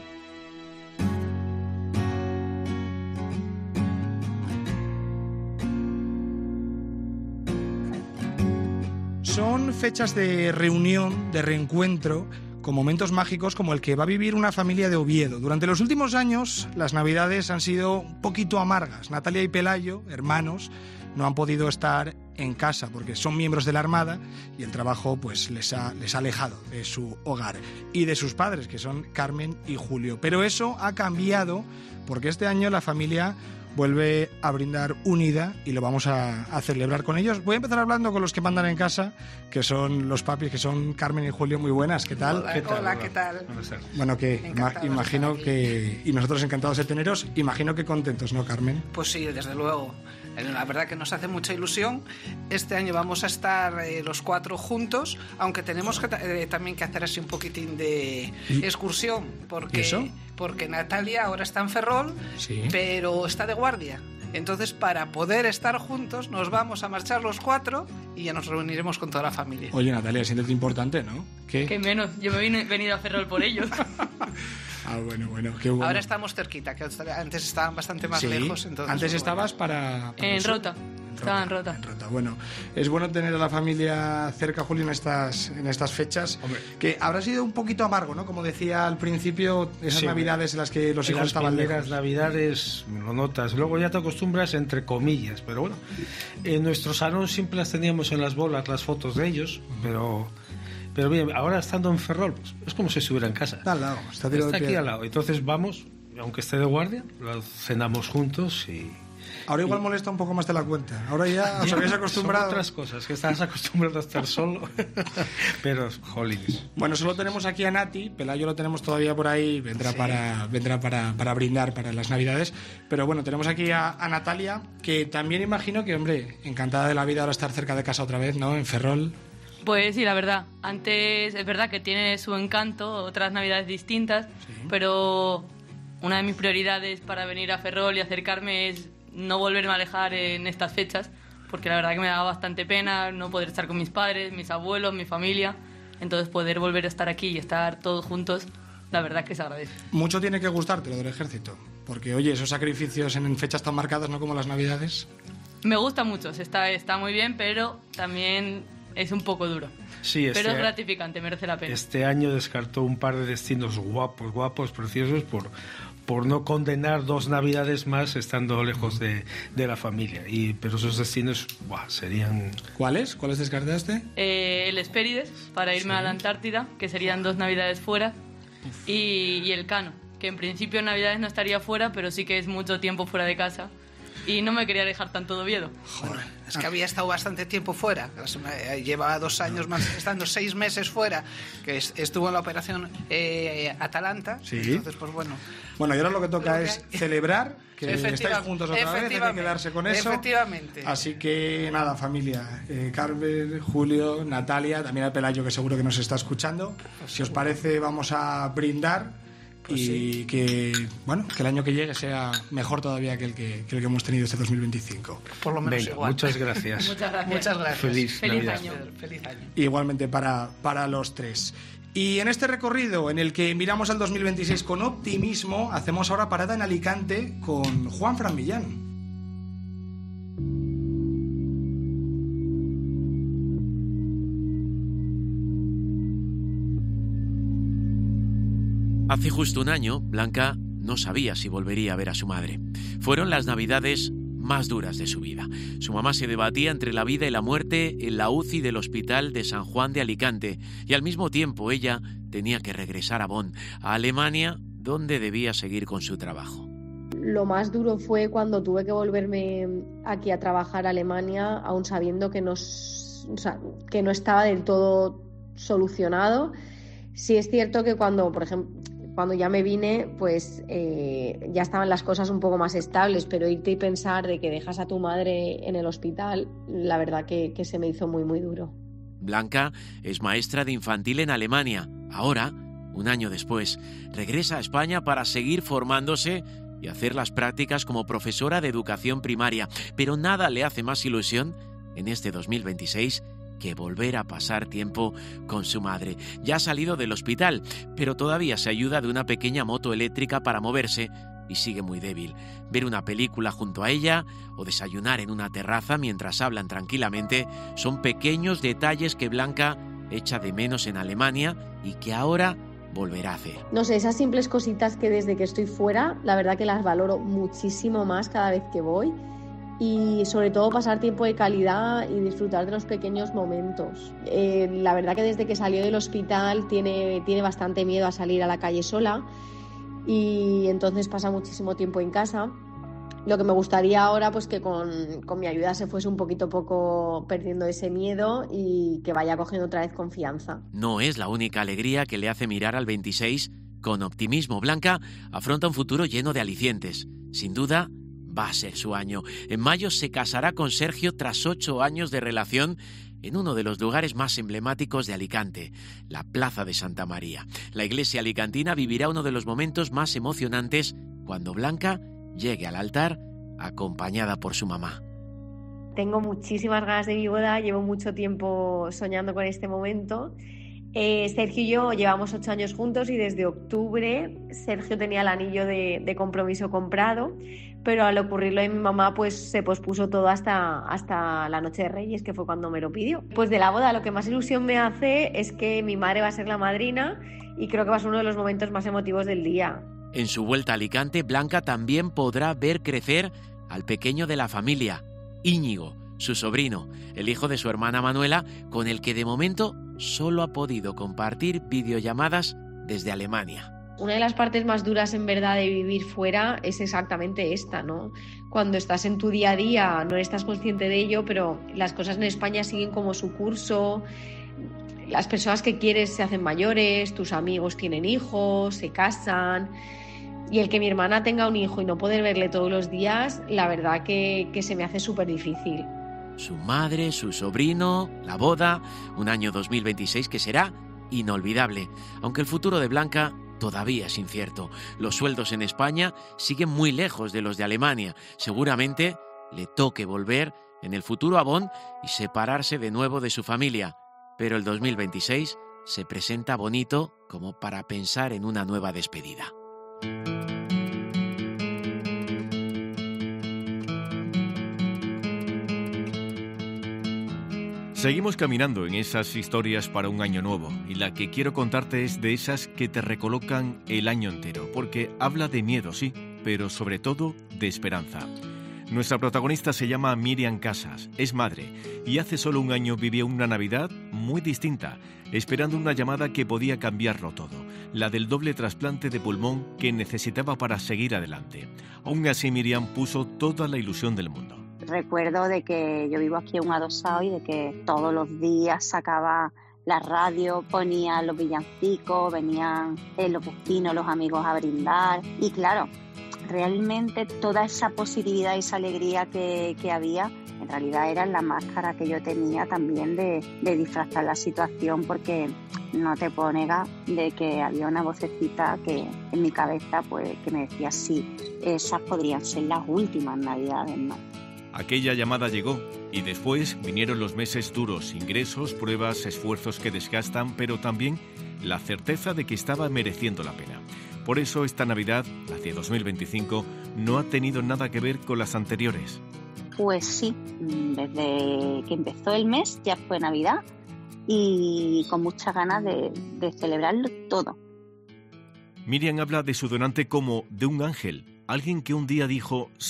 Son fechas de reunión, de reencuentro, con momentos mágicos como el que va a vivir una familia de Oviedo. Durante los últimos años, las Navidades han sido un poquito amargas. Natalia y Pelayo, hermanos, no han podido estar en casa porque son miembros de la Armada y el trabajo pues les ha alejado de su hogar y de sus padres, que son Carmen y Julio. Pero eso ha cambiado porque este año la familia vuelve a brindar unida y lo vamos a celebrar con ellos. Voy a empezar hablando con los que mandan en casa, que son los papis, que son Carmen y Julio. Muy buenas, ¿qué tal? Hola, hola, ¿qué tal? Bueno, que imagino que... Y nosotros encantados de teneros, imagino que contentos, ¿no, Carmen? Pues sí, desde luego. La verdad que nos hace mucha ilusión. Este año vamos a estar los 4 juntos, aunque tenemos que, también que hacer así un poquitín de excursión. Porque, ¿eso? Porque Natalia ahora está en Ferrol, sí, pero está de guardia. Entonces, para poder estar juntos, nos vamos a marchar los 4 y ya nos reuniremos con toda la familia. Oye, Natalia, siéntete importante, ¿no? Que menos, yo me he venido a Ferrol por ellos. Ah, bueno, qué bueno. Ahora estamos cerquita, que antes estaban bastante más lejos. Entonces, antes estabas para en Rota. Estaba en Rota. Bueno, es bueno tener a la familia cerca, Julio, en estas fechas. Hombre, que habrá sido un poquito amargo, ¿no? Como decía al principio, esas navidades en las que los hijos estaban lejos. Las navidades lo notas, luego ya te acostumbras entre comillas, pero bueno, en nuestro salón siempre las teníamos en las bolas, las fotos de ellos, pero bien, ahora estando en Ferrol, pues, es como si estuviera en casa. Está al lado, está aquí al lado. Entonces vamos, aunque esté de guardia, cenamos juntos y... Ahora igual molesta un poco más de la cuenta. Ahora ya os habéis acostumbrado. Son otras cosas, que estás acostumbrado a estar solo. Pero, jolines. Bueno, solo tenemos aquí a Nati. Pelayo lo tenemos todavía por ahí. Vendrá para brindar para las Navidades. Pero bueno, tenemos aquí a Natalia, que también imagino que, hombre, encantada de la vida ahora estar cerca de casa otra vez, ¿no? En Ferrol. Pues sí, la verdad. Antes es verdad que tiene su encanto, otras Navidades distintas, sí, pero una de mis prioridades para venir a Ferrol y acercarme es no volverme a alejar en estas fechas, porque la verdad que me daba bastante pena no poder estar con mis padres, mis abuelos, mi familia. Entonces poder volver a estar aquí y estar todos juntos, la verdad que se agradece. Mucho tiene que gustarte lo del ejército, porque oye, esos sacrificios en fechas tan marcadas, ¿no? Como las Navidades. Me gusta mucho, está muy bien, pero también es un poco duro. Sí, pero es gratificante, merece la pena. Este año descartó un par de destinos guapos, preciosos, por no condenar 2 Navidades más estando lejos de la familia. Pero esos destinos serían... ¿Cuáles descartaste? El Hespérides, para irme a la Antártida, que serían 2 Navidades fuera, y el Cano, que en principio en Navidades no estaría fuera, pero sí que es mucho tiempo fuera de casa. Y no me quería dejar tanto de Oviedo. Joder, es que había estado bastante tiempo fuera. Llevaba 2 años más, estando 6 meses fuera, que estuvo en la operación Atalanta. Sí. Entonces, pues bueno. Bueno, y ahora lo que toca es celebrar que estáis juntos otra vez, hay que quedarse con eso. Efectivamente. Así que nada, familia, Carmen, Julio, Natalia, también a Pelayo, que seguro que nos está escuchando. Si os parece, vamos a brindar. Pues y sí, que el año que llegue sea mejor todavía que el que hemos tenido este 2025. Por lo menos igual. Muchas gracias. Muchas gracias. Feliz año. Feliz año. Igualmente para los 3. Y en este recorrido en el que miramos al 2026 con optimismo, hacemos ahora parada en Alicante con Juan Fran Millán. Hace justo un año, Blanca no sabía si volvería a ver a su madre. Fueron las Navidades más duras de su vida. Su mamá se debatía entre la vida y la muerte en la UCI del Hospital de San Juan de Alicante y al mismo tiempo ella tenía que regresar a Bonn, a Alemania, donde debía seguir con su trabajo. Lo más duro fue cuando tuve que volverme aquí a trabajar a Alemania, aún sabiendo que no estaba del todo solucionado. Sí es cierto que por ejemplo, cuando ya me vine, pues ya estaban las cosas un poco más estables, pero irte y pensar de que dejas a tu madre en el hospital, la verdad que se me hizo muy, muy duro. Blanca es maestra de infantil en Alemania. Ahora, un año después, regresa a España para seguir formándose y hacer las prácticas como profesora de educación primaria. Pero nada le hace más ilusión en este 2026 que volver a pasar tiempo con su madre. Ya ha salido del hospital, pero todavía se ayuda de una pequeña moto eléctrica para moverse y sigue muy débil. Ver una película junto a ella o desayunar en una terraza mientras hablan tranquilamente son pequeños detalles que Blanca echa de menos en Alemania y que ahora volverá a hacer. No sé, esas simples cositas que desde que estoy fuera, la verdad que las valoro muchísimo más cada vez que voy. Y sobre todo pasar tiempo de calidad y disfrutar de los pequeños momentos. La verdad que desde que salió del hospital tiene bastante miedo a salir a la calle sola y entonces pasa muchísimo tiempo en casa. Lo que me gustaría ahora, pues que con mi ayuda se fuese un poco perdiendo ese miedo y que vaya cogiendo otra vez confianza. No es la única alegría que le hace mirar al 26 con optimismo. Blanca afronta un futuro lleno de alicientes. Sin duda, va a ser su año. En mayo se casará con Sergio tras 8 años de relación en uno de los lugares más emblemáticos de Alicante, la Plaza de Santa María. La iglesia alicantina vivirá uno de los momentos más emocionantes cuando Blanca llegue al altar acompañada por su mamá. Tengo muchísimas ganas de mi boda, llevo mucho tiempo soñando con este momento. Sergio y yo llevamos 8 años juntos y desde octubre Sergio tenía el anillo de compromiso comprado, pero al ocurrirlo de mi mamá pues se pospuso todo hasta la noche de Reyes, que fue cuando me lo pidió. Pues de la boda lo que más ilusión me hace es que mi madre va a ser la madrina y creo que va a ser uno de los momentos más emotivos del día. En su vuelta a Alicante, Blanca también podrá ver crecer al pequeño de la familia, Íñigo, su sobrino, el hijo de su hermana Manuela, con el que de momento solo ha podido compartir videollamadas desde Alemania. Una de las partes más duras en verdad de vivir fuera es exactamente esta, ¿no? Cuando estás en tu día a día no estás consciente de ello, pero las cosas en España siguen como su curso, las personas que quieres se hacen mayores, tus amigos tienen hijos, se casan, y el que mi hermana tenga un hijo y no poder verle todos los días, la verdad que se me hace súper difícil. Su madre, su sobrino, la boda, un año 2026 que será inolvidable, aunque el futuro de Blanca todavía es incierto. Los sueldos en España siguen muy lejos de los de Alemania. Seguramente le toque volver en el futuro a Bonn y separarse de nuevo de su familia. Pero el 2026 se presenta bonito como para pensar en una nueva despedida. Seguimos caminando en esas historias para un año nuevo, y la que quiero contarte es de esas que te recolocan el año entero, porque habla de miedo, sí, pero sobre todo de esperanza. Nuestra protagonista se llama Miriam Casas, es madre, y hace solo un año vivió una Navidad muy distinta, esperando una llamada que podía cambiarlo todo, la del doble trasplante de pulmón que necesitaba para seguir adelante. Aún así, Miriam puso toda la ilusión del mundo. Recuerdo de que yo vivo aquí en un adosado y de que todos los días sacaba la radio, ponía los villancicos, venían los vecinos, los amigos a brindar. Y claro, realmente toda esa positividad y esa alegría que había, en realidad era la máscara que yo tenía también de disfrazar la situación, porque no te puedo negar de que había una vocecita que en mi cabeza pues que me decía sí, esas podrían ser las últimas Navidades, ¿no? Aquella llamada llegó y después vinieron los meses duros, ingresos, pruebas, esfuerzos que desgastan, pero también la certeza de que estaba mereciendo la pena. Por eso esta Navidad, la de 2025, no ha tenido nada que ver con las anteriores. Pues sí, desde que empezó el mes ya fue Navidad y con muchas ganas de celebrarlo todo. Miriam habla de su donante como de un ángel, alguien que un día dijo sí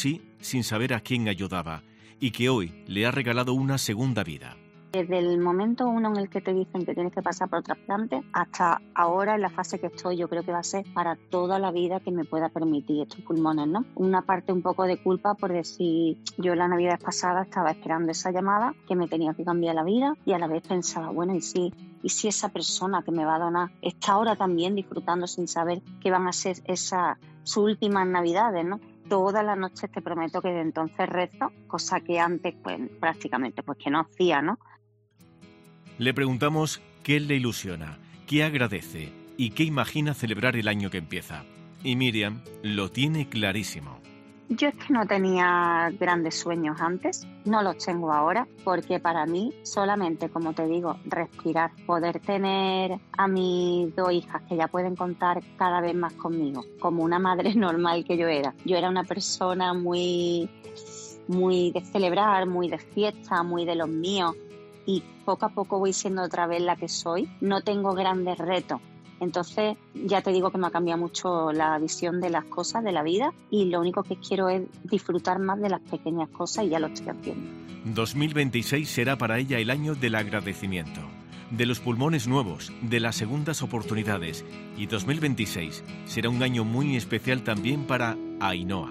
sin saber a quién ayudaba y que hoy le ha regalado una segunda vida. Desde el momento uno en el que te dicen que tienes que pasar por trasplante hasta ahora en la fase que estoy, yo creo que va a ser para toda la vida que me pueda permitir estos pulmones, ¿no? Una parte un poco de culpa por decir, yo la Navidad pasada estaba esperando esa llamada que me tenía que cambiar la vida y a la vez pensaba, bueno, ¿y si esa persona que me va a donar está ahora también disfrutando sin saber que van a ser sus últimas Navidades, ¿no? Todas las noches te prometo que de entonces rezo, cosa que antes pues prácticamente pues que no hacía, ¿no? Le preguntamos qué le ilusiona, qué agradece y qué imagina celebrar el año que empieza. Y Miriam lo tiene clarísimo. Yo es que no tenía grandes sueños antes, no los tengo ahora, porque para mí solamente, como te digo, respirar, poder tener a mis 2 hijas que ya pueden contar cada vez más conmigo, como una madre normal que yo era. Yo era una persona muy de celebrar, muy de fiesta, muy de los míos, y poco a poco voy siendo otra vez la que soy. No tengo grandes retos. Entonces ya te digo que me ha cambiado mucho la visión de las cosas, de la vida, y lo único que quiero es disfrutar más de las pequeñas cosas y ya lo estoy haciendo. 2026 será para ella el año del agradecimiento, de los pulmones nuevos, de las segundas oportunidades, y 2026 será un año muy especial también para Ainhoa.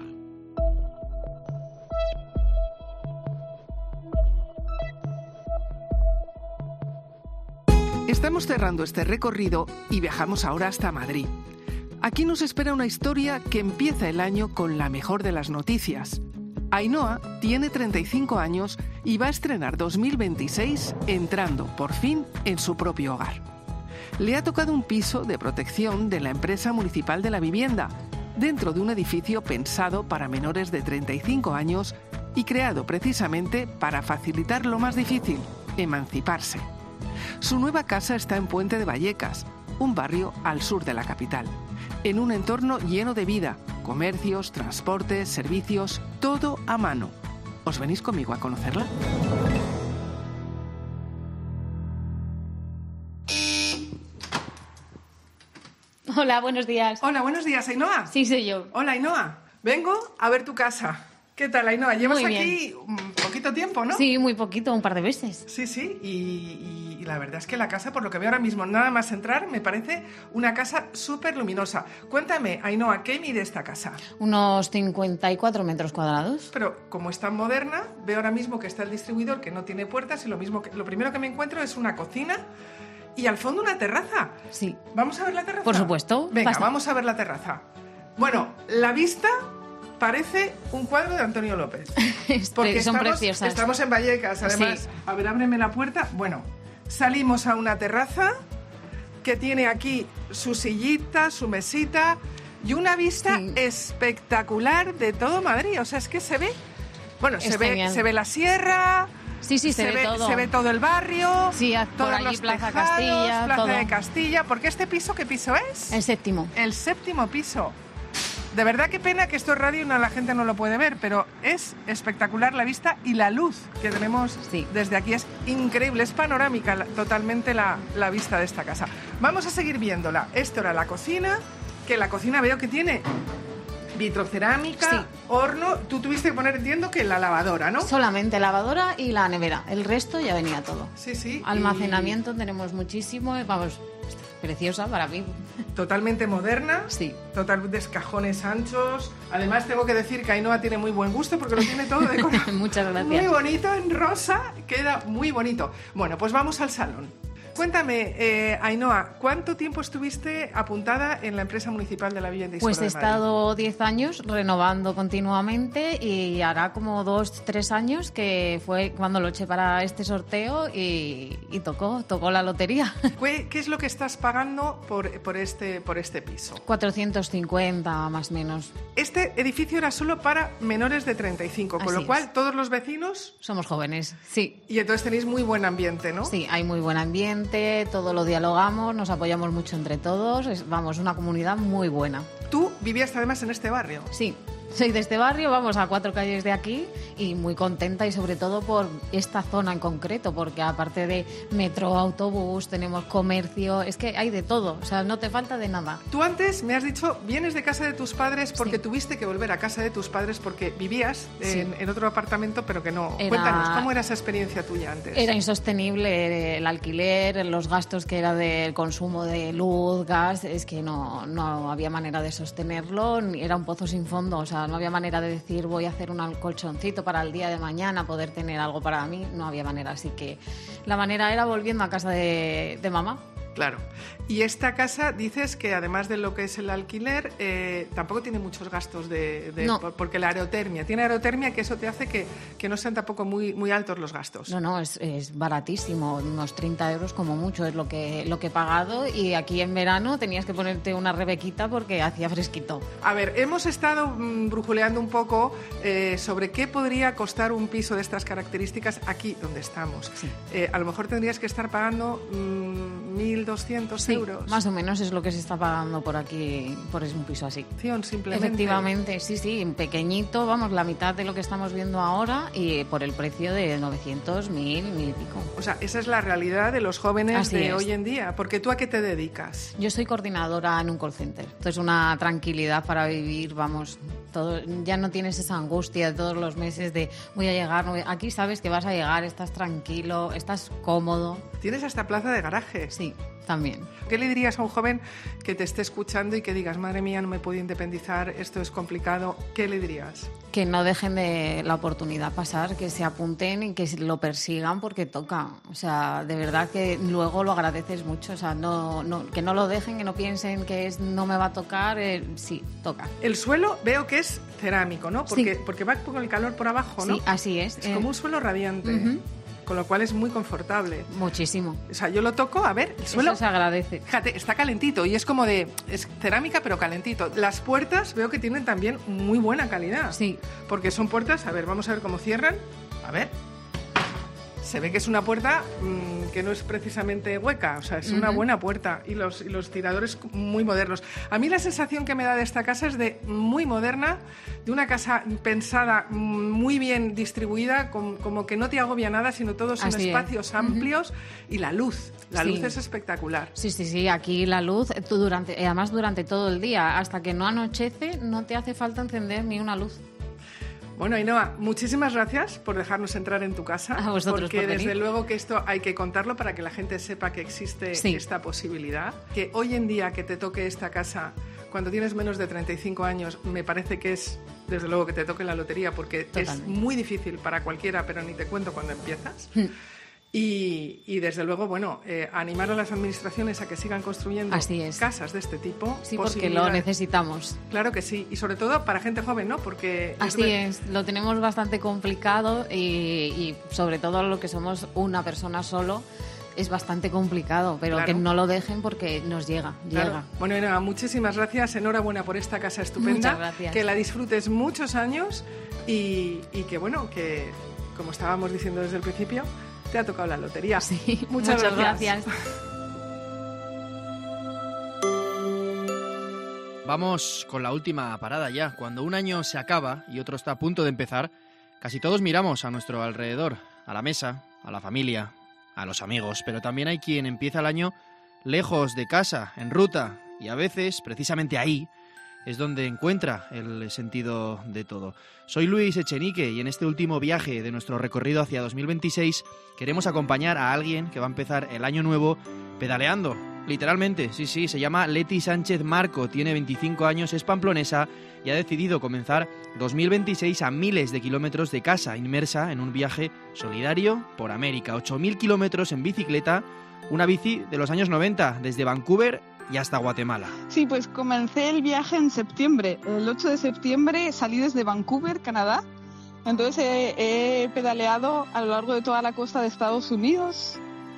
Estamos cerrando este recorrido y viajamos ahora hasta Madrid. Aquí nos espera una historia que empieza el año con la mejor de las noticias. Ainhoa tiene 35 años y va a estrenar 2026 entrando, por fin, en su propio hogar. Le ha tocado un piso de protección de la empresa municipal de la vivienda, dentro de un edificio pensado para menores de 35 años y creado precisamente para facilitar lo más difícil, emanciparse. Su nueva casa está en Puente de Vallecas, un barrio al sur de la capital, en un entorno lleno de vida, comercios, transportes, servicios, todo a mano. ¿Os venís conmigo a conocerla? Hola, buenos días. Hola, buenos días, Ainhoa. Sí, soy yo. Hola, Ainhoa. Vengo a ver tu casa. ¿Qué tal, Ainhoa? Llevas Muy aquí un poquito tiempo, ¿no? Sí, muy poquito, un par de veces. Sí, sí, y la verdad es que la casa, por lo que veo ahora mismo, nada más entrar, me parece una casa súper luminosa. Cuéntame, Ainhoa, ¿qué mide esta casa? Unos 54 metros cuadrados. Pero como es tan moderna, veo ahora mismo que está el distribuidor que no tiene puertas y lo primero que me encuentro es una cocina y al fondo una terraza. Sí. ¿Vamos a ver la terraza? Por supuesto. Venga, Basta. Vamos a ver la terraza. Bueno, la vista parece un cuadro de Antonio López. Porque son preciosas. Estamos en Vallecas, además. Sí. A ver, ábreme la puerta. Bueno, salimos a una terraza que tiene aquí su sillita, su mesita y una vista espectacular de todo Madrid. O sea, es que se ve... Bueno, se ve la sierra... Sí, se ve todo. Se ve todo el barrio, sí, todos por allí los Plaza tejados, Castilla, Plaza todo. de Castilla. Porque este piso, ¿qué piso es? El séptimo. El séptimo piso. De verdad, qué pena que esto es radio y la gente no lo puede ver, pero es espectacular la vista y la luz que tenemos desde aquí. Es increíble, es panorámica totalmente la vista de esta casa. Vamos a seguir viéndola. Esto era la cocina, que la cocina veo que tiene vitrocerámica, horno. Tú tuviste que poner, entiendo, que la lavadora, ¿no? Solamente lavadora y la nevera. El resto ya venía todo. Sí, sí. Almacenamiento tenemos muchísimo. Vamos, preciosa para mí. Totalmente moderna. Sí. Totalmente cajones anchos. Además, tengo que decir que Ainhoa tiene muy buen gusto porque lo tiene todo decorado. Muchas gracias. Muy bonito, en rosa. Queda muy bonito. Bueno, pues vamos al salón. Cuéntame, Ainhoa, ¿cuánto tiempo estuviste apuntada en la empresa municipal de la Villa de Iscorro Pues he de Madrid? estado 10 años renovando continuamente y hará como 2-3 años que fue cuando lo eché para este sorteo y tocó la lotería. ¿Qué es lo que estás pagando por este piso? 450 más o menos. Este edificio era solo para menores de 35, con Así lo cual es. todos los vecinos... Somos jóvenes, sí. Y entonces tenéis muy buen ambiente, ¿no? Sí, hay muy buen ambiente, todo lo dialogamos, nos apoyamos mucho entre todos, vamos, una comunidad muy buena. Tú vivías además en este barrio. Sí. Soy de este barrio, vamos a 4 calles de aquí y muy contenta y sobre todo por esta zona en concreto, porque aparte de metro, autobús, tenemos comercio, es que hay de todo, o sea, no te falta de nada. Tú antes me has dicho, vienes de casa de tus padres porque tuviste que volver a casa de tus padres porque vivías en otro apartamento, pero que no. Cuéntanos, ¿cómo era esa experiencia tuya antes? Era insostenible el alquiler, los gastos que era del consumo de luz, gas, es que no había manera de sostenerlo, era un pozo sin fondo, o sea, no había manera de decir voy a hacer un colchoncito para el día de mañana, poder tener algo para mí, no había manera. Así que la manera era volviendo a casa de mamá. Claro. Y esta casa, dices que además de lo que es el alquiler, tampoco tiene muchos gastos no. porque la aerotermia. Tiene aerotermia, que eso te hace que no sean tampoco muy altos los gastos. No, es baratísimo, unos 30 euros como mucho es lo que he pagado, y aquí en verano tenías que ponerte una rebequita porque hacía fresquito. A ver, hemos estado brujuleando un poco sobre qué podría costar un piso de estas características aquí donde estamos. Sí. A lo mejor tendrías que estar pagando 1.200 euros. Más o menos es lo que se está pagando por aquí, por un piso así. Simplemente. Efectivamente, sí, pequeñito, vamos, la mitad de lo que estamos viendo ahora y por el precio de 900, 1.000 y pico. O sea, esa es la realidad de los jóvenes así de es. hoy en día. Porque ¿tú a qué te dedicas? Yo soy coordinadora en un call center. Esto es una tranquilidad para vivir, vamos, ya no tienes esa angustia de todos los meses de voy a llegar, aquí sabes que vas a llegar, estás tranquilo, estás cómodo. ¿Tienes hasta plaza de garaje? Sí, también. ¿Qué le dirías a un joven que te esté escuchando y que digas, madre mía, no me puedo independizar, esto es complicado? ¿Qué le dirías? Que no dejen de la oportunidad pasar, que se apunten y que lo persigan porque toca. O sea, de verdad que luego lo agradeces mucho. O sea, que no lo dejen, que no piensen que no me va a tocar. Sí, toca. El suelo veo que es cerámico, ¿no? Porque va con el calor por abajo, ¿no? Sí, así es. Es como un suelo radiante. Uh-huh. Con lo cual es muy confortable. Muchísimo. O sea, yo lo toco, a ver, el suelo... Eso se agradece. Fíjate, está calentito y es como es cerámica pero calentito. Las puertas veo que tienen también muy buena calidad. Sí. Porque son puertas, a ver, vamos a ver cómo cierran. A ver. Se ve que es una puerta que no es precisamente hueca, o sea, es una buena puerta y los tiradores muy modernos. A mí la sensación que me da de esta casa es de muy moderna, de una casa pensada, muy bien distribuida, como que no te agobia nada, sino todos son espacios amplios y la luz es espectacular. Sí, aquí la luz, además durante todo el día, hasta que no anochece, no te hace falta encender ni una luz. Bueno, Ainhoa, muchísimas gracias por dejarnos entrar en tu casa. A vosotros porque por venir. Desde luego que esto hay que contarlo para que la gente sepa que existe esta posibilidad. Que hoy en día que te toque esta casa, cuando tienes menos de 35 años, me parece que es, desde luego, que te toque la lotería, porque es muy difícil para cualquiera, pero ni te cuento cuando empiezas. Y desde luego, bueno, animar a las administraciones a que sigan construyendo casas de este tipo. Sí, porque lo necesitamos. Claro que sí, y sobre todo para gente joven, ¿no? Porque lo tenemos bastante complicado y sobre todo lo que somos una persona solo es bastante complicado, pero que no lo dejen porque nos llega. Bueno, Ainhoa, muchísimas gracias, enhorabuena por esta casa estupenda. Muchas gracias. Que la disfrutes muchos años y que, bueno, que como estábamos diciendo desde el principio, te ha tocado la lotería. Sí, muchas gracias. Vamos con la última parada ya. Cuando un año se acaba y otro está a punto de empezar, casi todos miramos a nuestro alrededor, a la mesa, a la familia, a los amigos, pero también hay quien empieza el año lejos de casa, en ruta, y a veces, precisamente ahí, es donde encuentra el sentido de todo. Soy Luis Echenique y en este último viaje de nuestro recorrido hacia 2026 queremos acompañar a alguien que va a empezar el año nuevo pedaleando. Literalmente, sí, se llama Leti Sánchez Marco, tiene 25 años, es pamplonesa y ha decidido comenzar 2026 a miles de kilómetros de casa, inmersa en un viaje solidario por América. 8.000 kilómetros en bicicleta, una bici de los años 90, desde Vancouver y hasta Guatemala. Sí, pues comencé el viaje en septiembre. El 8 de septiembre salí desde Vancouver, Canadá. Entonces he pedaleado a lo largo de toda la costa de Estados Unidos,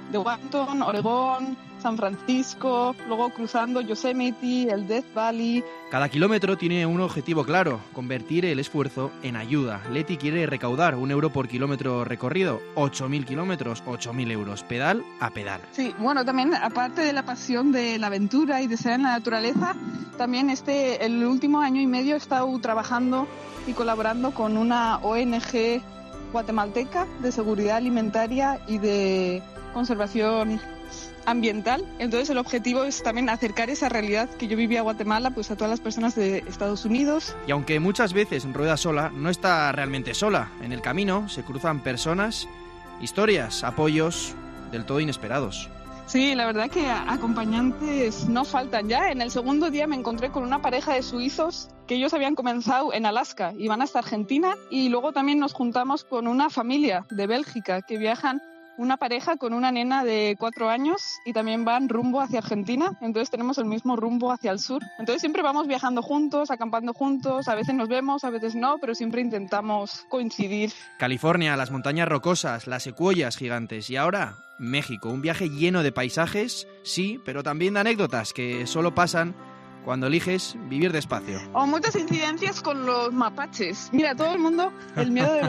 de Washington, Oregón, San Francisco, luego cruzando Yosemite, el Death Valley. Cada kilómetro tiene un objetivo claro, convertir el esfuerzo en ayuda. Leti quiere recaudar €1 por kilómetro recorrido, 8.000 kilómetros, 8.000 euros, pedal a pedal. Sí, bueno, también aparte de la pasión de la aventura y de ser en la naturaleza, también el último año y medio he estado trabajando y colaborando con una ONG guatemalteca de seguridad alimentaria y de conservación ambiental. Entonces el objetivo es también acercar esa realidad que yo vivía en Guatemala pues a todas las personas de Estados Unidos. Y aunque muchas veces rueda sola, no está realmente sola. En el camino se cruzan personas, historias, apoyos del todo inesperados. Sí, la verdad que acompañantes no faltan ya. En el segundo día me encontré con una pareja de suizos que ellos habían comenzado en Alaska y van hasta Argentina, y luego también nos juntamos con una familia de Bélgica que viajan, una pareja con una nena de 4 años y también van rumbo hacia Argentina, entonces tenemos el mismo rumbo hacia el sur. Entonces siempre vamos viajando juntos, acampando juntos, a veces nos vemos, a veces no, pero siempre intentamos coincidir. California, las montañas rocosas, las secuoyas gigantes y ahora México, un viaje lleno de paisajes, sí, pero también de anécdotas que solo pasan cuando eliges vivir despacio. O muchas incidencias con los mapaches. Mira, todo el mundo, el miedo de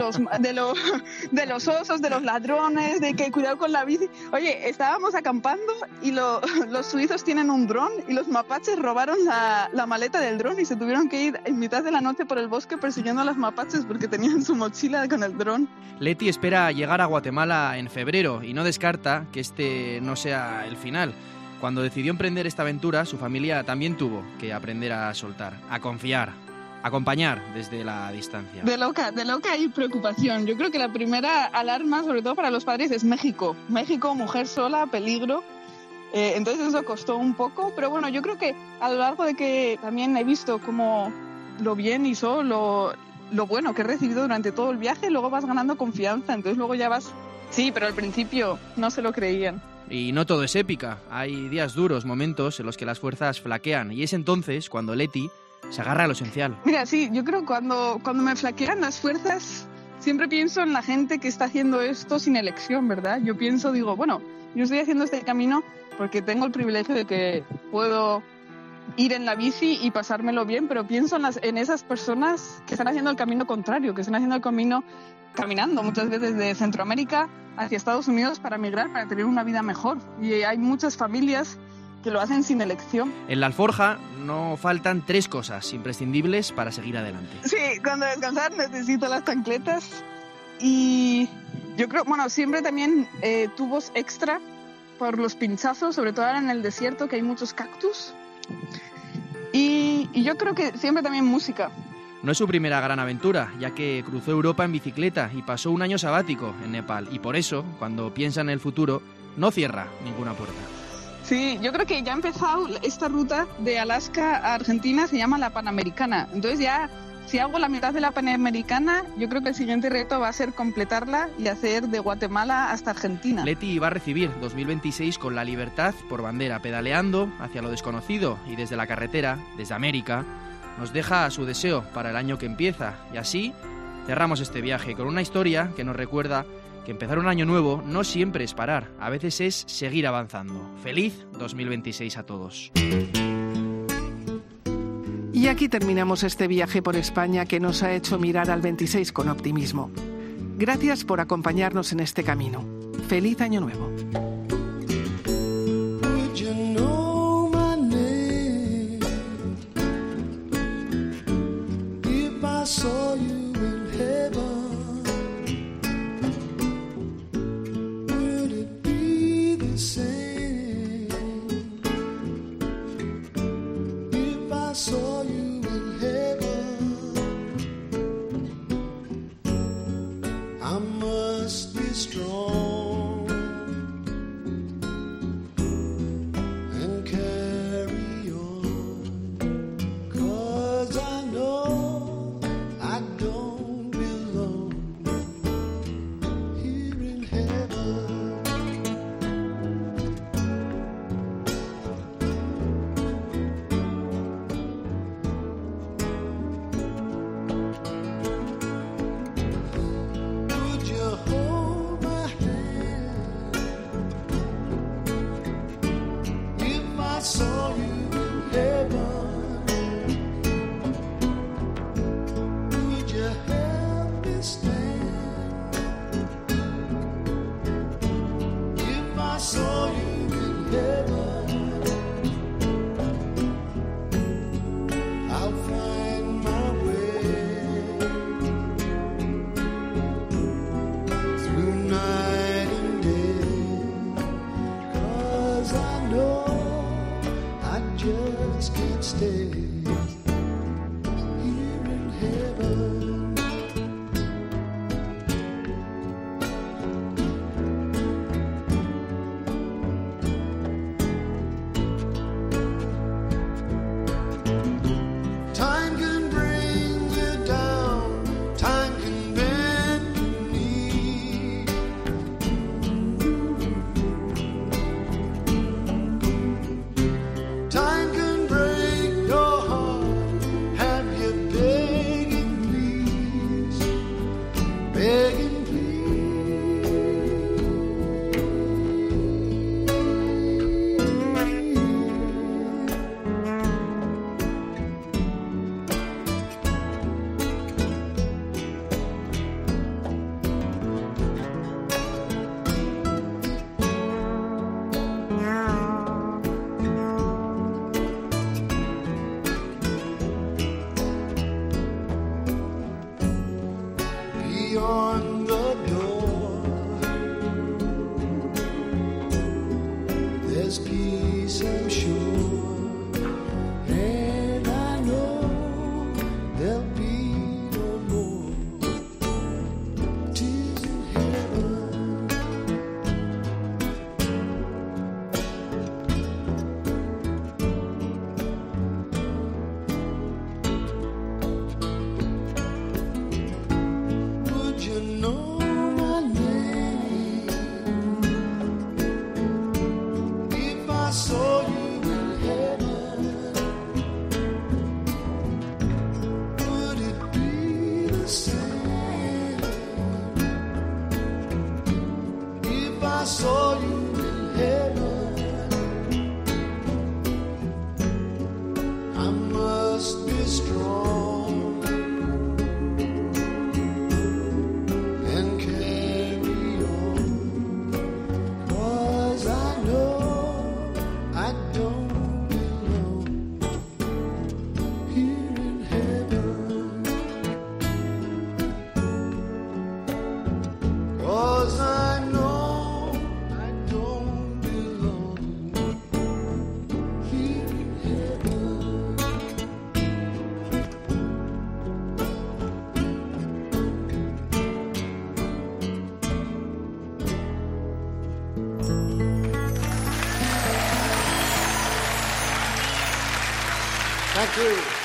los osos, de los ladrones, de que cuidado con la bici. Oye, estábamos acampando y los suizos tienen un dron y los mapaches robaron la maleta del dron y se tuvieron que ir en mitad de la noche por el bosque persiguiendo a los mapaches porque tenían su mochila con el dron. Leti espera llegar a Guatemala en febrero y no descarta que este no sea el final. Cuando decidió emprender esta aventura, su familia también tuvo que aprender a soltar, a confiar, a acompañar desde la distancia. De loca y preocupación. Yo creo que la primera alarma, sobre todo para los padres, es México. México, mujer sola, peligro. Entonces eso costó un poco, pero bueno, yo creo que a lo largo de que también he visto como lo bien hizo, lo bueno que he recibido durante todo el viaje, luego vas ganando confianza, entonces luego ya vas... Sí, pero al principio no se lo creían. Y no todo es épica, hay días duros, momentos en los que las fuerzas flaquean, y es entonces cuando Leti se agarra a lo esencial. Mira, sí, yo creo que cuando me flaquean las fuerzas, siempre pienso en la gente que está haciendo esto sin elección, ¿verdad? Yo digo, bueno, yo estoy haciendo este camino porque tengo el privilegio de que puedo ir en la bici y pasármelo bien, pero pienso en esas personas que están haciendo el camino contrario, que están haciendo el camino caminando muchas veces de Centroamérica hacia Estados Unidos para migrar, para tener una vida mejor. Y hay muchas familias que lo hacen sin elección. En la alforja no faltan 3 cosas imprescindibles para seguir adelante. Sí, cuando descansar necesito las chancletas y yo creo, bueno, siempre también tubos extra por los pinchazos, sobre todo ahora en el desierto que hay muchos cactus. Y yo creo que siempre también música. No es su primera gran aventura, ya que cruzó Europa en bicicleta y pasó un año sabático en Nepal. Y por eso, cuando piensa en el futuro, no cierra ninguna puerta. Sí, yo creo que ya ha empezado esta ruta de Alaska a Argentina, se llama la Panamericana. Entonces ya, si hago la mitad de la Panamericana, yo creo que el siguiente reto va a ser completarla y hacer de Guatemala hasta Argentina. Leti va a recibir 2026 con la libertad por bandera, pedaleando hacia lo desconocido y desde la carretera, desde América, nos deja su deseo para el año que empieza. Y así cerramos este viaje con una historia que nos recuerda que empezar un año nuevo no siempre es parar, a veces es seguir avanzando. ¡Feliz 2026 a todos! Y aquí terminamos este viaje por España que nos ha hecho mirar al 26 con optimismo. Gracias por acompañarnos en este camino. ¡Feliz Año Nuevo! Saw you in heaven, would it be the same if I saw you in heaven? I must be strong and carry on, 'cause I know I don't belong here in heaven. Would you hold my hand? stand. If I saw you in heaven, I'll find my way through night and day, 'cause I know I just can't stay here in heaven. Time can bring you down, time can bend your knee. Time can break your heart, have you begging please, begging beyond the door. There's peace, I'm sure, and I know there'll be no more tears in heaven. Would you know my name if I saw you in heaven? Would it be the same if I saw you in heaven? I must be strong and carry on, 'cause I know I don't belong here in heaven, 'cause I know I don't belong here in heaven. Thank you.